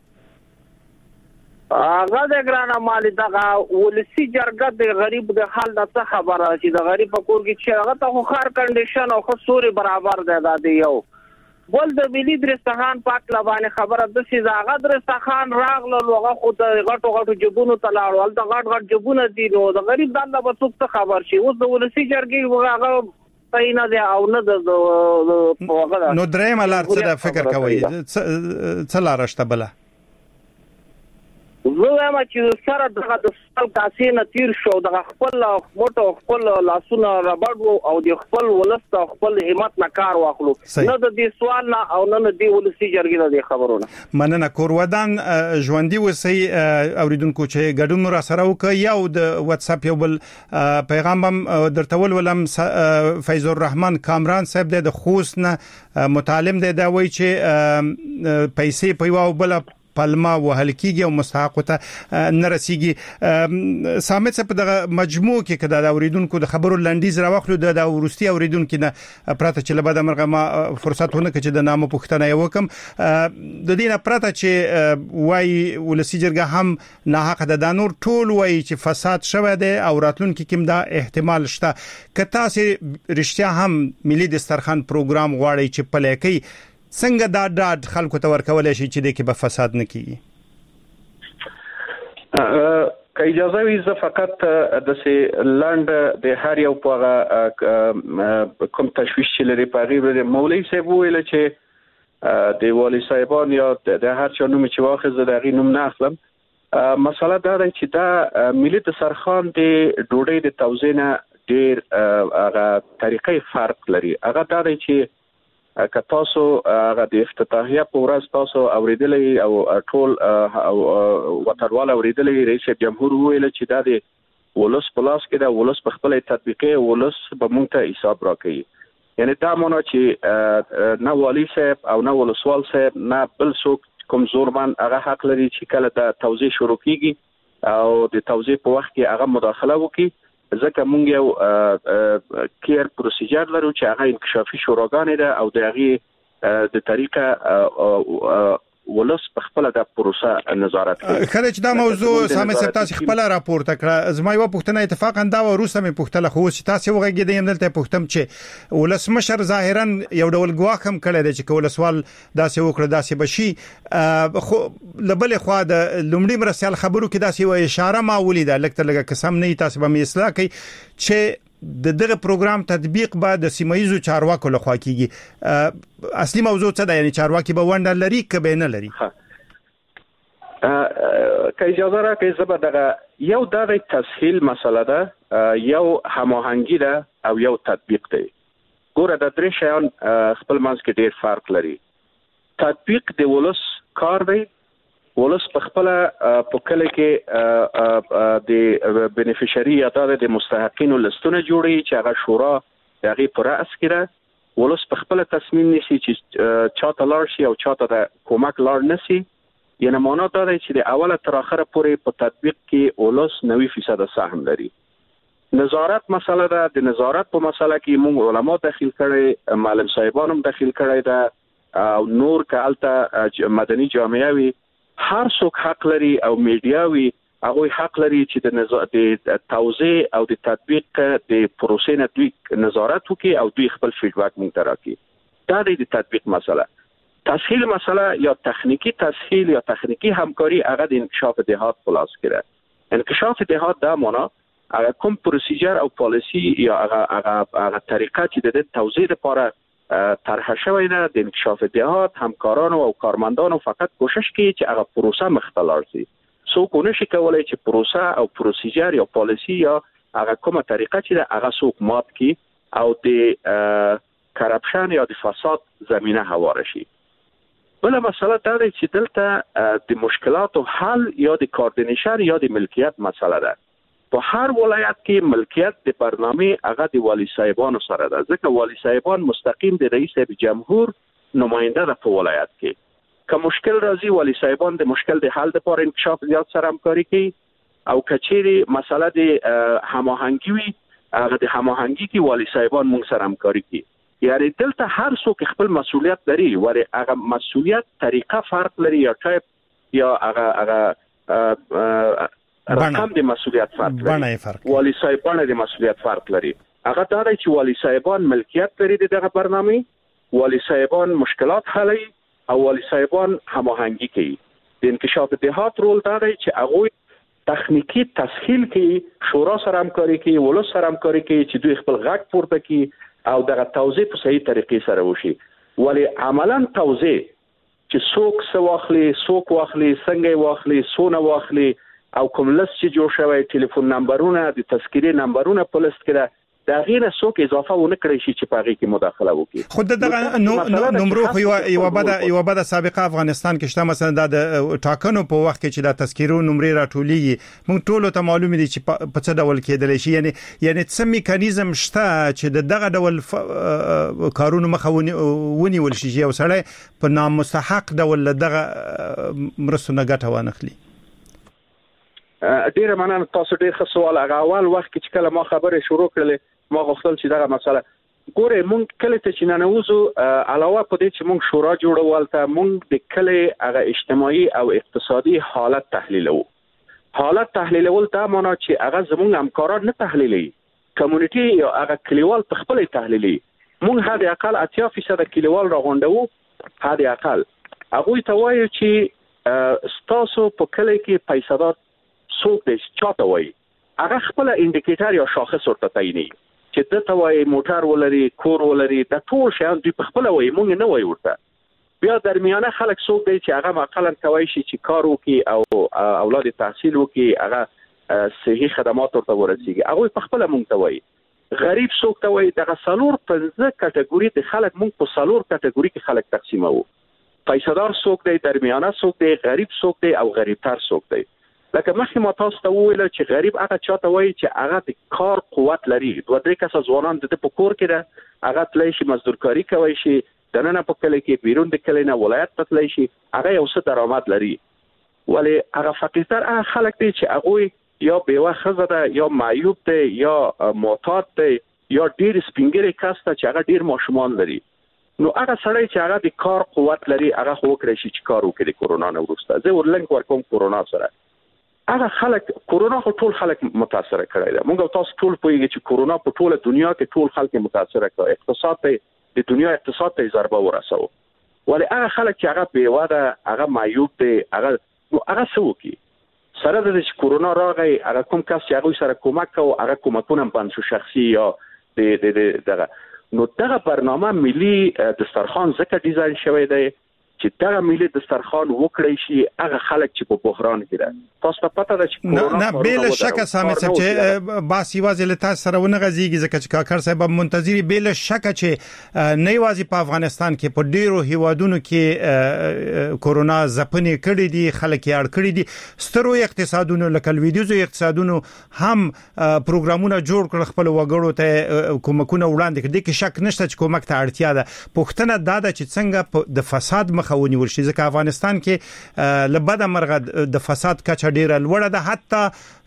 هغه د ګرانه مالي دغه ولسی جرګه د غریب د حال د څه خبره چې د غریب په کور کې چې هغه ته خو کنډیشن او خصوري برابر دی یو بل د ملي درستخان پاک لبانه خبره د سي زاغه درستخان راغله لوغه خو د غټو جبونو تلاړ ول د غټ جبونه دي نو د غریب دنده به څه خبر شي اوس د ولسی جرګې هغه پاینه دی او نه د نو درېم لار څه د فکر کوي څه لارشته بل زه وایم چې سره دغه د سال کاسې نه تیر شو دغه خپل موټو خپل لاسونه ربړ او د خپل ولست خپل همت نه کار واخلو نه د دې سوال نه او نه د ولسی جرګې د خبرونه مننه کور ودان ژوندۍ وسی اوریدونکو چې ګډون را سره وک یو د واتس اپ یو بل پیغام درته ولم فیض الرحمن کامران صاحب د خوست نه متعلم دی دا وایي چې پیسې په یو بل پلمه وهل کیږي او مستحق ته نرسیږي سامت په دغه مجموع کې کدا د اوریدونکو د خبرو لنډیز راوخلو د ورستي اوریدونکو نه پراته چې لبد مرغه ما فرصتونه کې د نامو پښتنه یو کم د دینه پراته چې وای ولسی جرګه هم نه حق د نور ټول وای چې فساد شوه دی او راتلونکو کې دا احتمال شته کته سي رښتیا هم ملي دسترخوان پروګرام غواړي چې پلیکي څنګه دا خلکو ته ورکول شي چې د کې به فساد نه کیږي که اجازه وي زه فقط د سي لاند د هر یو په کوم تشویش چې لري په غیبه مولوی صاحب ویل چې د والی صاحبان یا د هر چا نوم چې واخذ د غي نوم نه اخلم مسله دا ده چې دا ملي دسترخوان د ډوډۍ د توزیع نه ډیر هغه طریقې فرق لري هغه دا دی چې که تاسو هغه د افتتاحیه په ورځ تاسو اوریدلې او ټول وطنوال اوریدلې رئیس جمهور ویل چې دا د ولس پلاس کې دا ولس په خپل تطبیقي ولس به مونږ ته حساب راکړي یعنی دا مونږ چې نه والی صاحب او نه ولسوال صاحب نه بل څوک کوم زورمن هغه حق لري چې کله د توزیع شروع کیږي او د توزیع په وخت کې هغه مداخله وکړي ځکه مونږ یو کیر پروسیجر لرو چې هغه انکشافي شوراګان ده او دغه د طریقه ولس په خپل د پروسه نظارت کوي خله چې دا موضوع سامي سپ تاسو خپل راپورته کړه زما یو پښتنه اتفاقا دا وروسته مې پښتله خو چې تاسو وغږیدې يم دلته پښتم چې ولسمشر ظاهرا یو ډول ګواښ هم کړی دی چې ولسوال داسې وکړه داسې بشي خو لبل خو د لومړي مرسل خبرو کې داسې و اشاره ما ولیده لکه لږه قسم نه تاسو به مې اصلاح کوي چې دغه پروګرام تطبیق بعد د سیمایزو چارواکو لخوا کیږي اصلي موضوع څه ده یعنی چارواکي به ونډه لري کبه نه لري که اجازه راکړئ زه به دغه یو د تسهیل مسله ده یو هماهنګي ده او یو تطبیق دی ګوره د درې شیان خپل منځ کې ډیر فرق لري تطبیق د ولس کار دی ولس په خپل په کله کې د بینیفیشري یا د مستحقینو لستونه جوړي چې هغه شورا دغه پر راس کړه ولس په خپل تصمیم نیسي چې چاته لاړ شي او چاته د کومک لاړ نشي یعنی معنا دا دی چې د اوله تر اخره پورې په تطبیق کې ولس 90% سهم لري نظارت مسله ده د نظارت په مسله کې موږ علما داخل کړي معلم صاحبانو داخل کړي ده او نور کالته مدني جامعه وي هر څوک حق لري او میډیا وی هغه حق لري چې د توزیع او د تطبیق د پروسې نه دوی نظارت وکړي او دوی خپل فیډباک مونږ ته راکړي دا د تطبیق مسله تسهیل مسله یا تخنیکی تسهیل یا تخنیکی همکاری هغه د انکشاف دهات خلاص کړه انکشاف دهات دا معنا هغه کوم پروسیجر او پالیسی یا هغه طریقه چې د توزیع لپاره طرح شوی ده د انکشاف دهات همکارانو او کارمندانو فقط کوشش کوي چې هغه پروسه مختلار شي څوک نشي کولای چې پروسه او پروسیجر یا پالیسی یا هغه کومه طریقه چې هغه څوک مات کی او د کرپشن یا د فساد زمينه هوار شي. بل مسله دا ده چې دلته د مشکلاتو حل یا د کوارډینیشن یا د ملکیت مسله ده. په هر ولایت کې ملکیت د برنامه هغه د والی صاحبانو سره ده، ځکه والی صاحبان مستقیم د رئیس جمهور نماینده ده په ولایت کې. که مشکل راځي والی صاحبان د مشکل د حل لپاره انکشاف زیات سره همکاري کوي او کچېری مسله د هماهنګي وي هغه د هماهنګي کې والی صاحبان موږ سره همکاري کوي. یعنی دلته هر څوک خپل مسؤلیت لري، ولی هغه مسؤلیت طریقه فرق لري یا ټایپ یا هغه رقم د مسؤلیت فرق لري. والی صاحبان د مسؤلیت فرق لري. هغه دا دی چې والی صاحبان ملکیت لري دغه برنامه، والی صاحبان مشکلات حلوي او والی صاحبان هماهنګي کوي. د انکشاف دهات رول دا دی چې هغه تخنیکی تسهیل کوي، شورا سره همکاري کوي، ولس سره همکاري کوي چې دوی خپل غږ پورته کوي او دغه توزیع په صحیح طریقې سره وشي. ولی عملاً توزیع چې څوک څه واخلي، څوک واخلي، څنګه واخلي، څونه واخلي او کوم لست چې جوړ شوی، ټلیفون نمبرونه، د تذکیرې نمبرونه په لست کې ده، دا غیر څوک اضافه ونه کړی شي چې پاږي کې مداخله وکړي. خود دغه نمبر خو یو بده سابقه افغانستان کې شته، مثلا د ټاکنو په وخت کې چې د تذکیرو نمبر راټولېږي موږ ټول ته معلوم دي چې په څه ډول کېدلی شي. یعنی څه میکانیزم شته چې دغه ډول کارونو مخه ونیول شي چې یو سړی په نامستحق ډول دغه مرستو نه ګټه وانخلي. ډیره مننه، تاسو ډیر ښه سوال. هغه اول وخت چې کله ما خبرې شروع کړلې ما غوښتل چې دغه مسله ګوره مونږ کله ته چې ننوزو علاوه په دې چې مونږ شورا جوړول ته مونږ د کله هغه اجتماعي او اقتصادي حالت تحلیلو. حالت تحلیلول دا معنی چې هغه زمونږ همکاران نه تحلیلي، کمیونټي یا هغه کلیوال په خپل تحلیلي. مونږ هدا اقل 80% کلیوال راغونډو، هدا اقل هغه ته وایي چې ستاسو په کله کې پیسې څوک دې چاته وایي، هغه خپل انډیکیټر یا شاخص ورته تعیني چې دته وایي موټر ولري، کور ولري، د ټول شیان دوی په خپل وایي، مونږ نه وایي ورته. بیا درمیانه خلک څوک دی چې هغه مثلا کوي چې کار وکي او اولاد تحصیل وکي، هغه صحي خدمات ورته ورسیږي، هغه په خپل مونږ ته وایي. غریب څوک ته وایي. دغه سالور 15 کټګوري د خلک مونږ په سالور کټګوري کې خلک تقسیمو. پیسادار څوک دی، درمیانه څوک دی، غریب څوک دی او غریب تر څوک دی. لکه مخکې ما تاسو ته وویل چې غریب هغه چاته وایي چې هغه د کار قوت لري، 2-3 کسه ځوانان د په کور کې ده، هغه تللی شي مزدورکاري کوي شي، دننه په کلی کې بیرون د کلی نه ولایت ته تللی شي، هغه یو څه درآمد لري. ولی هغه فقیرتر هغه خلک دي چې هغه یا بیوه ښځه ده، یا معیوب دی، یا معتاد دی، یا ډیر سپینګری کس ته چې هغه ډیر ماشومان لري. نو هغه سړی چې هغه د کار قوت لري هغه خو وکړي شي چې کار وکړي د کورونا نه وروسته. زه ورلنک ورکوم کورونا سره هغه خلک، کورونا خو ټول خلک متاثر کړی دی. موږ تاسو ټول پوهیږئ چې کورونا په ټوله دنیا کې ټول خلک متاثر کړي، اقتصاد ته د دنیا اقتصاد ته ضربه ورسوه. ولی هغه خلک چې هغه بیوه ده، هغه معیوب دی، هغه څه وکړي سره د چې کورونا راغی، هغه کوم کس چې هغه سره کومک کوي هغه کومکونه بند شو شخصي یا دغه. نو دغه برنامه ملي دسترخوان ځکه ډیزاین شوی دی چې دغه ملي دسترخوان وکړی شي هغه خلک چې په بحران کې ده. تاسو ته پته ده چې کورونا نه بل شک سامي چې باسي واځي له تاسو سره ونه غزيږي ځکه چې کاکر صاحب منتظری بل شک چې نه واځي په افغانستان کې په ډیرو هیوادونو کې کورونا ځپنې کړې دي، خلک یې اړ کړې دي. سترو اقتصادونو لکه لویدیزو اقتصادونو هم پروګرامونه جوړ کړ خپل وګړو ته کومکونه وړاندې کړي، کې شک نشته چې کومک ته اړتیا ده. پښتنه دا ده چې څنګه د فساد مخاوني ورشي، ځکه افغانستان کې لبد مرغه د فساد کچه ډیره لوړه ده، حتی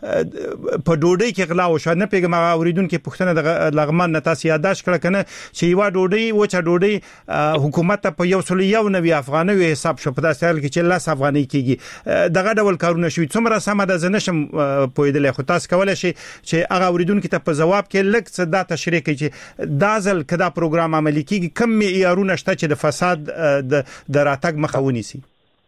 په ډوډۍ کې غلا او شنه پیغام اوریدونکو پښتنه د لغمان نه تاسو یاداش کړه کنه چې یو ډوډۍ و چې ډوډۍ حکومت په 190 افغانۍ حساب شو، په داسې حال کې چې 10 افغانۍ کېږي. دغه ډول کارونه شوي څومره سم ده زنشم پویدلې، خو تاسو کولای شي چې هغه اوریدونکو ته په جواب کې لږ څه دا تشریح کړي چې دا ځل کدا پروګرام عملي کیږي کم معیارونه شته چې د فساد د راتګ مخاوني سي.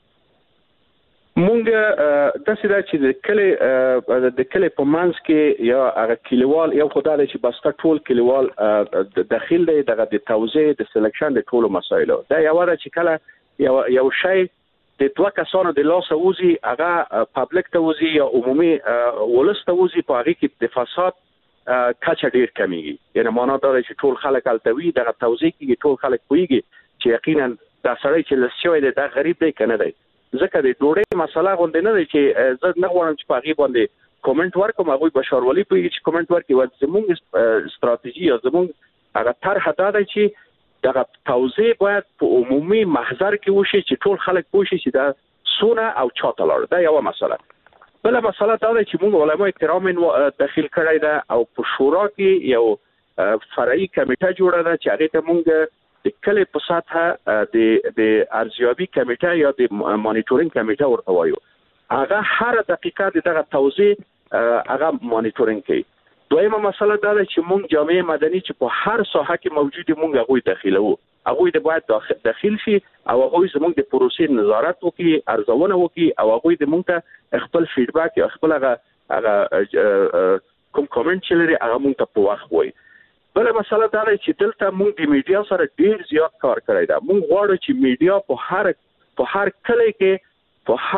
مونږ تاسو دا چې د کلی په منځ کې یا هغه کلیوال یو خدای چې بسته ټول کلیوال داخل دی دغه د توزیع د سلیکشن د ټولو مسایلو دا یو دا چې کله یو شی د دوه کسانو د لاسه وزي هغه پابلیک ته وزي یا عمومي ولست وزي په هغه کې د فساد کچه ډیر کمیږي یعنی معنا دا چې ټول خلک التوي دغه توزیع کې ټول خلک کوي چې یقینا دا سړی چې لسیوي دی دا غریب دی کنه دی ځکه د ډوډۍ مسله غونډه نه دی چې زه نه غواړم چې په هغه باندې کومنټ ورکوم هغه بشار ولی په چې کومنټ ورکړي و زموږ ستراتیژي او زموږ هغه طرح دا دی چې دغه توزیع باید په عمومي محضر کې وشي چې ټول خلک پوه شي چې دا سونه او چاته لاړ دا یو مسله بل مسله دا ده چې موږ علماء کرام داخل کړی ده او په شورا کې یو فرعي کمیټه جوړه ده چې هغه ته موږ د کله په ساته د ارزیابي کمیټه یا د مانیټورینګ کمیټه ورته وایو هغه هر دقیقه دغه توزیع هغه مانیټورینګ کوي دویمه مسله دا ده چې موږ جامعه مدني چې په هر ساحه کې موجود موږ هغه داخلو هغه د باید داخل شي او هغه زموږ د پروسې نظارت وکړي ارزونه وکړي او هغه د موږ ته خپل فیډباک یا خپل هغه کوم کومنټ چې لري هغه موږ ته په وخت وایي بل مسله دا ده چې دلته موږ د میډیا سره ډیر زیات کار کړی دا موږ غواړو چې میډیا په هر کله کې په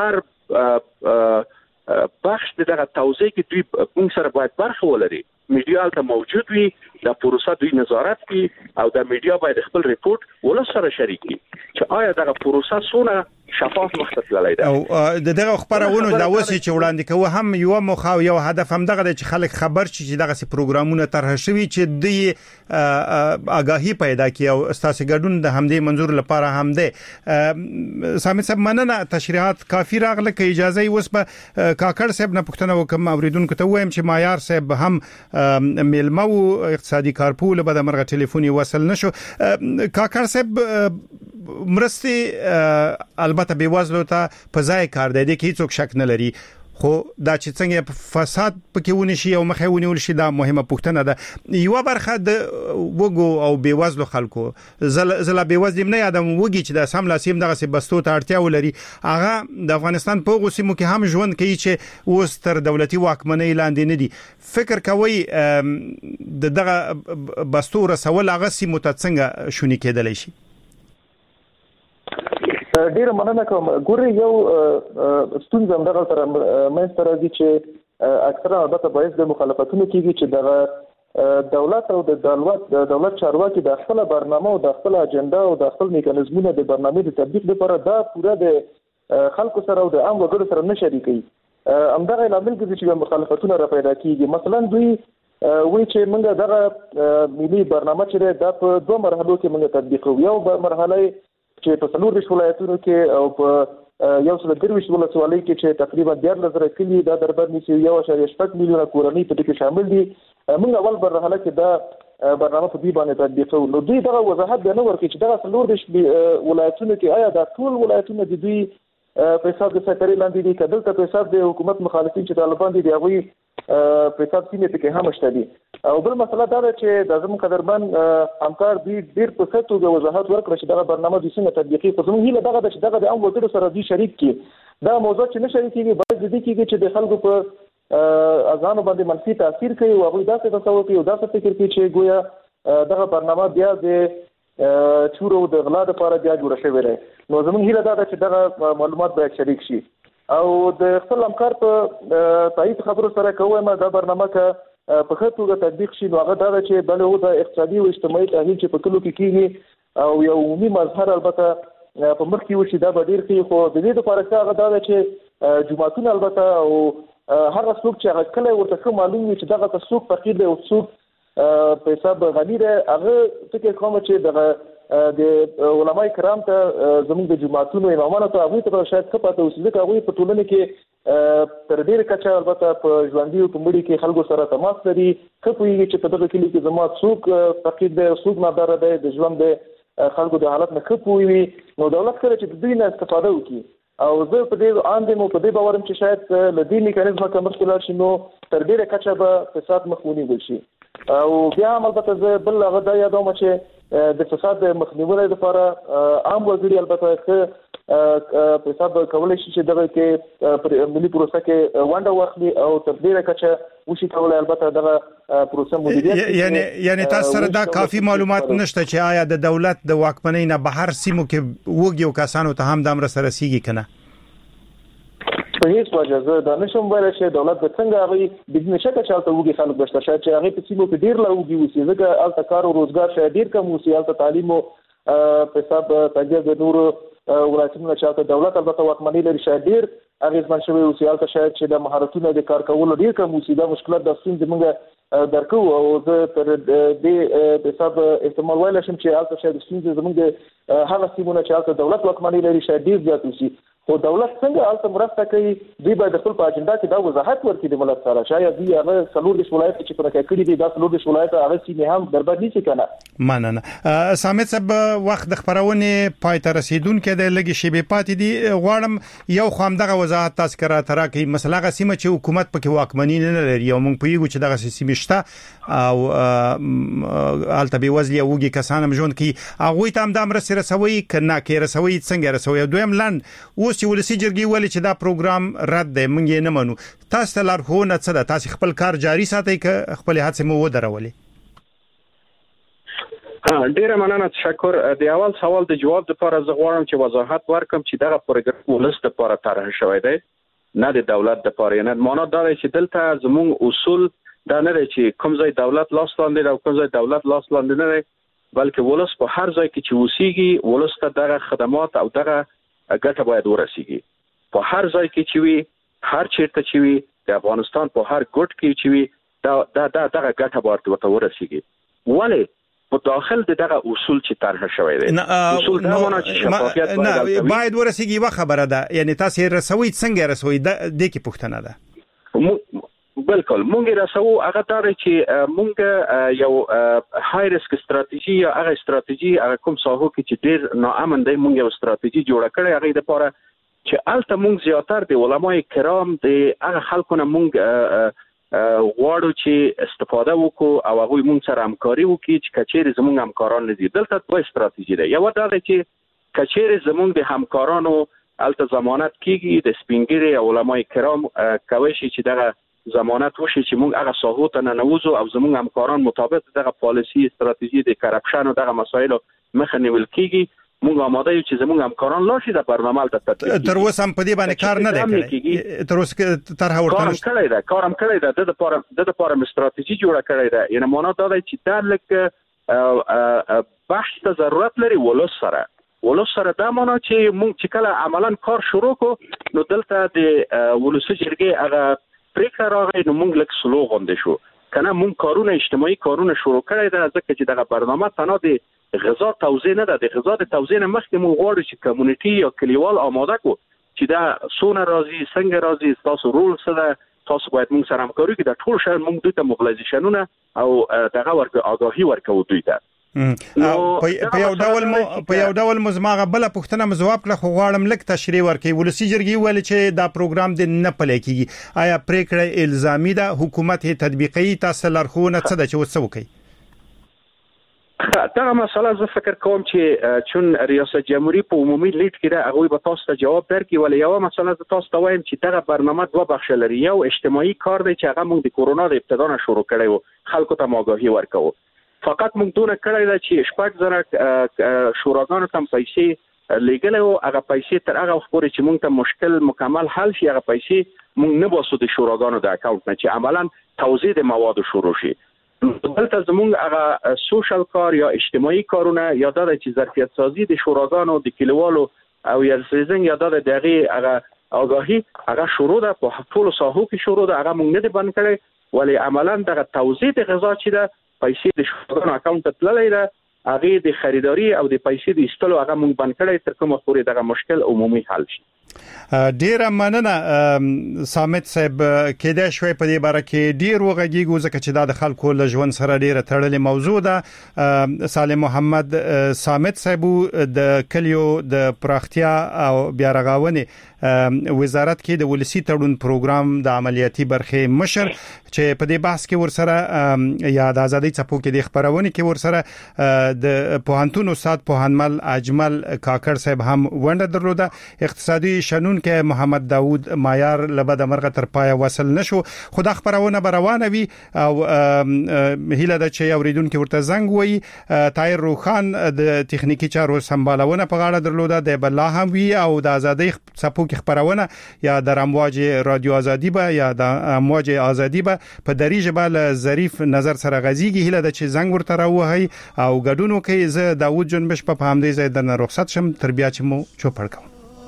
هر بخش دغه توزیع کې دوی موږ سره باید برخه ولري میډیا ته موجود وي د پروسه دوی نظارت کوي او د میډیا باید خپل ریپورت ول سره شریک کړي چې آیا دغه پروسه څونه شفاف مختصلای ده او دغه خبرونه دا وسی چې وړاندې کوي هم یو مخه او یو هدف هم دغه چې خلک خبر شي چې دغه پروګرامونه طرح شوي چې د آگاهی پیدا کړي او اساسي ګډون د همدې منظور لپاره هم ده سامي صاحب مننه تشریحات کافی راغله که اجازه یې وس په کاکړ صاحب نه پښتنه وکم اوریدونکو ته وایم چې معیار صاحب هم میلمه او اقتصادي کارپول به د مرغه ټلیفوني وصل نشو کاکړ صاحب مرستي البته بیوازلو ته په ځای کار دی کې هیڅ شک نه لري خو دا چې څنګه فساد پکې ونی شي او مخه ونیول شي دا مهمه پوښتنه ده یو برخه د وګو او بیوازلو خلکو زلا بیوازل نه یادم وګي چې د سم لاسیم دغه بستو ته اړتیا ولري هغه د افغانستان په غوسیمو کې هم ژوند کوي چې اوس تر دولتي واکمنۍ لاندې نه دي فکر کوي دغه بستو رسول هغه سیمو ته څنګه شونی کېدلی شي ډیر مننه کوم ګوري یو ستونزه هم دغه سره مې سره دي چې اکثره البته باعث د مخالفتونو کېږي چې دغه دولت او د دولت چارواکي د خپل برنامه او د خپل اجنډا او د خپل میکانیزمونو د برنامې د تطبیق لپاره دا پوره د خلکو سره او د عام وګړو سره نه شریکي همدغه لامل کې چې مخالفتونه را پیدا کیږي مثلا دوی وی چې موږ دغه ملي برنامه چې دا په دوه مرحلو کې موږ تطبیق کوو یو مرحله چې په څلور ولایتونو کې او په یو څل درويش ولسوالۍ کې چې تقریبا 14000 کلی دا دربر نشي 1.8 میلیونه کورنۍ په دې کې شامل دي موږ اول برنامه کې دا برنامه په دې باندې تطبیق کوو نو دوی دغه وضاحت نه ورکړي چې دغه څلور ولایتونو کې آیا دا ټول ولایتونه د دوی په حساب د سکري لاندې دي کله ته په حساب د حکومت مخالفین چې طالبان دي هغه په حساب کې کې هم شته دي او بل مسله دا ده چې د زموږ قدرمن همکار دي ډیر په څه توګه وضاحت ورکړي چې دا برنامه د څنګه تطبیقي خو زموږ هیله دغه چې دغه د عام وګړو سره دي شریک کی دا موضوع چې نه شریکيږي باید دې کېږي چې د خلکو په اذان باندې منفي تاثیر کوي او هغه داسې تصور کوي او داسې فکر کوي چې گویا دغه برنامه بیا د چورو د غلا لپاره بیا جوړ شوی دی نو زموږ هیله دا ده چې دغه معلومات باید شریک شي او د خپل همکار په تایید خبرو سره کوم دا برنامه که په خاطر د تطبیق شي نو هغه دا چې بل او د اقتصادي او اجتماعي تحلیل چې په کلو کې کیږي او یو عمومي مظهر البته په مخ کې وشي دا به ډیر ښه خو د دې لپاره هغه دا چې جماعتونه البته او هغه څوک چې هغه کله ورته معلوم وي چې دغه څوک فقیر دی او څوک په حساب غنی دی هغه فکر کوم چې دغه د علماء کرام ته زموږ د جماعتونو امامانو ته هغه ته شاید څه پاتې اوسېږي چې هغه په ټولنه کې تر ډېر کچه البته په ژوندۍ او په مړي کې خلکو سره تماس لري کپويږي چې په دغه کلی کې زموږ څوک فقیر دی څوک نادار دی د ژوند د خلکو د حالت نه کپوي نو دولت کله چې د دوی نه استفاده وکړي او زه په دې اندم په دې باورم چې شاید لدی میکانیزم کوم مشکلات شنو تر ډېر کچه به فساد مخونی وشي او بیا هم البته زه بل هغه دا یادوم چې د فساد مخنیوي لپاره عام وګړي البته په حساب کولای شي چې دغه کې ملي پروسه کې ونډه واخلي او تر ډیره کچه وشي کولای البته دغه پروسه مدیریت یعنی تاسو سره دا کافي معلومات نشته چې آیا د دولت د واکمنۍ نه بهر سیمو کې وګیو کسانو ته هم د امر سره رسیږي کنه په هیڅ وجه زه دا نشم ویلی چې دولت به څنګه هغه د دې شکه چالت وګي خلک بشته شاید چې هغه په سیمو کې ډیر لا وګي وسی ځکه الته کار او روزګار شاید ډیر کم وسی الته تعلیم او په حساب تاجر د نور ولایتونو چې دولت البته واکمنۍ لري شاید ډیر اغیزمن شوی وسی الته شاید چې د مهارتونو د کار کولو ډیر کم وسی دا مشکلات د ستونزې موږ درکو او زه تر دې په حساب احتمال ویل شم چې الته شاید ستونزې زموږ هغه سیمونه چې الته دولت واکمنۍ لري شاید ډیر زیات وسی او دولت څنګه الته مرسته کوي دوی به د خپل په اجنډا کې دا وضاحت ورکړي د ملت سره شاید دوی هغه څلور د ولایت چې پر کړي دي دا څلور د ولایت هغه سیمه هم برباد نشي کنه مننه سامت صاحب وخت د خبرونه پای ته رسیدونکو د لګي شی به پاتې دي غواړم یو خام دغه وضاحت تذکرہ ترا کې مسله غسیمه چې حکومت پکې واکمنی نه لري او موږ پیګو چې دغه سیمه شته او الته به وزلي اوږي کسانم ژوند کې هغه ته هم د امر سره رسوي کنه کې رسوي څنګه رسوي دویم لن چې ولسی جرګي ولې چې دا پروګرام رد دی مونږ یې نه منو تاسو ته لارښوونه څه ده تاسو خپل کار جاري ساتئ که خپل هڅې مو ودرولې ډیره مننه تشکر د اول سوال د جواب لپاره زه غواړم چې وضاحت ورکړم چې دغه پروګرام ولست لپاره طرح شوی دی نه د دولت لپاره نه معنا دا دی چې دلته زموږ اصول دا نه دی چې کوم ځای دولت لاس لاندې او کوم ځای دولت لاس لاندې نه دی بلکې ولست په هر ځای کې چې وسیږي ولست ته دغه خدمات او دغه ګټه باید ورسیږي په هر ځای کې چې وي هر چیرته چې وي د افغانستان په هر ګوټ کې چې وي دا دغه ګټه باید ورسیږي ولی په داخل دغه اصول چې طرح شوی دی اصول دا مونږ چې شفافیت باید ورسیږي و خبره ده یعنی تاسو رسوي څنګه رسوي د کې پوښتنه ده بالکل مونږ رسو هغه دا چې مونږ یو های ریسک استراتیژي یا هغه استراتیژي هغه کوم ساحو کې چې ډیر ناامن دی مونږ یو استراتیژي جوړ کړی هغه د لپاره چې الته مونږ زیاتره د علماي کرام د هغه خلکو نه مونږ غواړو چې استفاده وکړو او هغه مونږ سره همکاري وکړي چې کچېر زمونږ همکاران لدی دلته دوه استراتیژي ده یو دا چې کچېر زمونږ د همکارانو الته ضمانت کیږي د سپینګری علماي کرام کوي چې دغه ضمانت وشي چې موږ هغه ساحو ته ننوځو او زموږ همکاران مطابق دغه پالیسی استراتیژي د کرپشن او دغه مسایل مخه نیول کیږي موږ آماده یو چې زموږ همکاران لاشي د برنامه ته تطبیق تر اوسه هم په دې باندې کار نه دی تر اوسه طرح ورته کارم کړی دا د لپاره استراتیژي جوړه کړی دا یعنی معنا دا دی چې دا لکه بحث ته ضرورت لري ولوس سره دا معنا چې موږ چې کله عملاً کار شروع کو نو دلته د ولوس جرګې هغه پریکړه راغی نو موږ لک سلو غونډه شو کنه موږ کارونه اجتماعي کارونه شروع کړی دا ځکه چې دغه برنامه تنها د غذا توزیع نه ده د غذا د توزیع نه مخکې موږ غواړو چې کمیونټي یا کلیوال آماده کو چې دا سونه راځي څنګه راځي تاسو رول څه ده تاسو باید موږ سره همکاري وکړو د ټول شهر موږ دوی ته موبلایزیشنونه او دغه آگاهي ورکوو دوی ته په یو ډول مزماغه بل پښتنه مزواب کړه خو غواړم لک تشریح ورکړي ولسی جرګي ول چې دا پروګرام د نه پلي کیږي آیا پریکړه الزامي ده حکومت تطبیقي تاسو لارښوونه څه ده چې وڅ وکي دا مسله زه فکر کوم چې چون ریاست جمهوریت په عمومي لیډ کې دا هغه به تاسو ته جواب درکړي ولې یو مسله زه تاسو ته وایم چې دغه برنامه دوه بخش لري یو اجتماعي کار دی چې هغه موږ د کورونا د ابتدا نه شروع کړی وو خلکو ته آگاهي ورکوو فقط موږ دونه کړی دا چې شپږ زره شوراګانو ته پیسې لګلې او هغه پیسې تر هغه وخت پورې چې موږ ته مشکل مکمل حل شي هغه پیسې موږ نه باسو د شوراګانو د اکاونټ نه چې عملاً توزیع د مواد شروع شي دلته زموږ هغه سوشل کار یا اجتماعي کارونه یا د ظرفیت سازي د شوراګانو د کلیوالو او یا سیزنګ یا د دغه هغه آگاهي هغه شروع ده په ټول ساحو کې شروع ده هغه موږ نه دی بند کړی ولی عملاً دغه توزیع د غذا چې ده پیسې د شوراګانو اکاونټ ته تللی ده هغه د خریداري او د پیسې د ایستلو هغه موږ بند کړی تر کومه پورې دغه مشکل عمومي حل شي ډیر مننه سامت صاحب کېده شوي په دې باره کې ډیر وغږیږو ځکه چې دا د خلکو له ژوند سره ډیره تړلې موضوع ده سالم محمد سامت صاحب د کلیو د پراختیا او بیا رغاونې وزارت کې د ولسی تړون پروګرام د عملیاتي برخې مشر چې په دې بحث کې ورسره یا د ازادي چپو کې د خبرونه کې ورسره د پوهنتون استاد پوهنمل اجمل کاکړ صاحب هم ونده درلوده اقتصادي شنونکو محمد داوود مایار لبد مرغه تر پای وصل نشو خو د خبرونه روانه وي او هیله د چي اوریدونکو ورته زنګ وي طاهر روخان د تخنیکی چارو سمبالونه په غاړه درلوده د بلا هم وی او د ازادي صفو کې خبرونه یا د امواج رادیو ازادي به یا د امواج ازادي به په دریجه بل ظریف نظر سره غزيږي هله د چې زنګ ورته راوهي او ګډونو کې زه داوود جنبش په همدې ځای د رخصت شم تربیه چې مو چوپړ کوم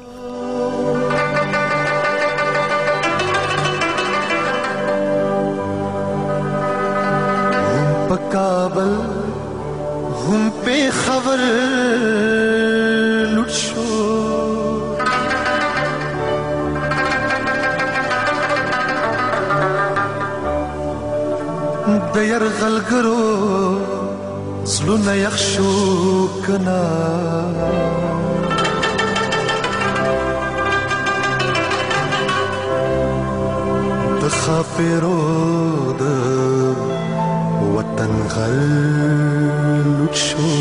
په کابل هم په خبر لوټ شو د يرغلګرو زلونه يخشو کنا د خافرو د وطن غل لوټ شو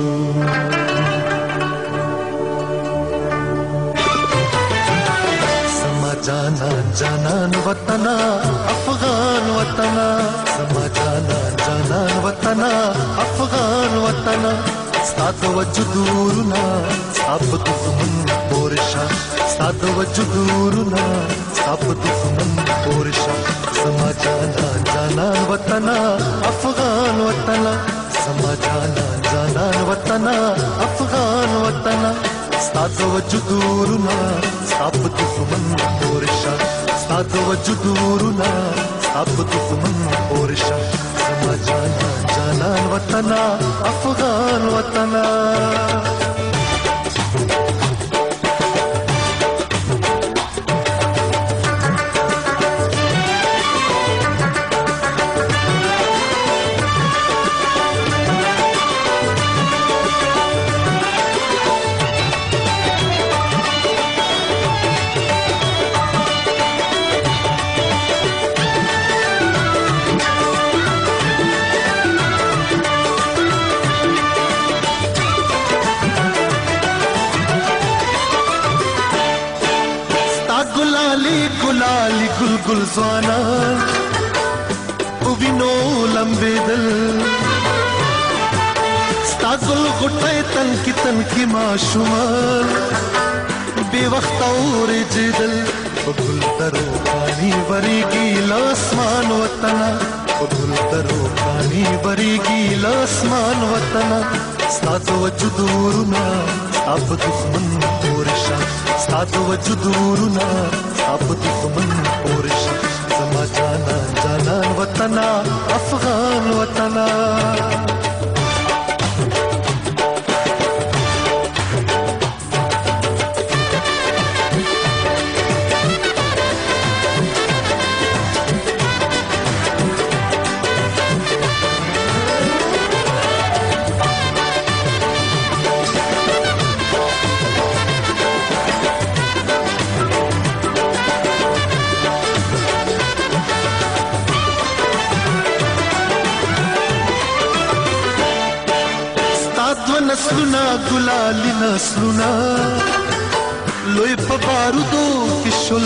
سما جانا جانان وطنا افغان وطنا سما جانا جانان وطنا افغان وطنا ستاد وجودورنا اب دښمن پورشا ستاد وجودورنا اب دښمن پورشا سما جانا جانان وطنا افغان وطنا سما جانا جانان وطنا افغان وطنا ستاد وجودورنا اب دښمن پورشا ستاد وجودورنا اب دښمن پورشا سما جانا جانان وطنا افغان وطنا गुलाली गुल गुल ज़वाना उबिनो लंबे दिल स्तागुल गुटे तन की माशुमाल बेवक्त और जिदल गुल तरो पानी बरी की लासमान वतना गुल तरो पानी बरी की लासमान वतना स्ताद वजुदूरना अब दुश्मन पोरशा स्ताद वजुदूरना अब दुश्मन पोरशा समा जाना जानान वतना अफगान वतना नस्लुना गुलाली नस्लुना लोई पबारुदो किशुल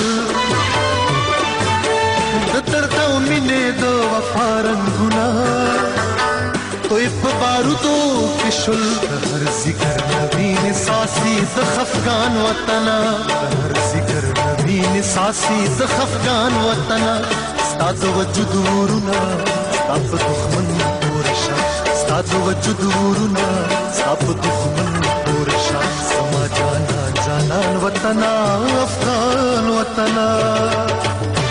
दतरता मिने दो वफारंगुना तोई पबारुदो किशुल हर जिगर नवीन सासी दखफगान वतना हर जिगर नवीन सासी दखफगान वतना स्ताद वजुदूरना अब दुश्मन पोरशा स्ताद वजुदूरना अब दुश्मन पोरशा समा जाना जानान वतना अफगान वतना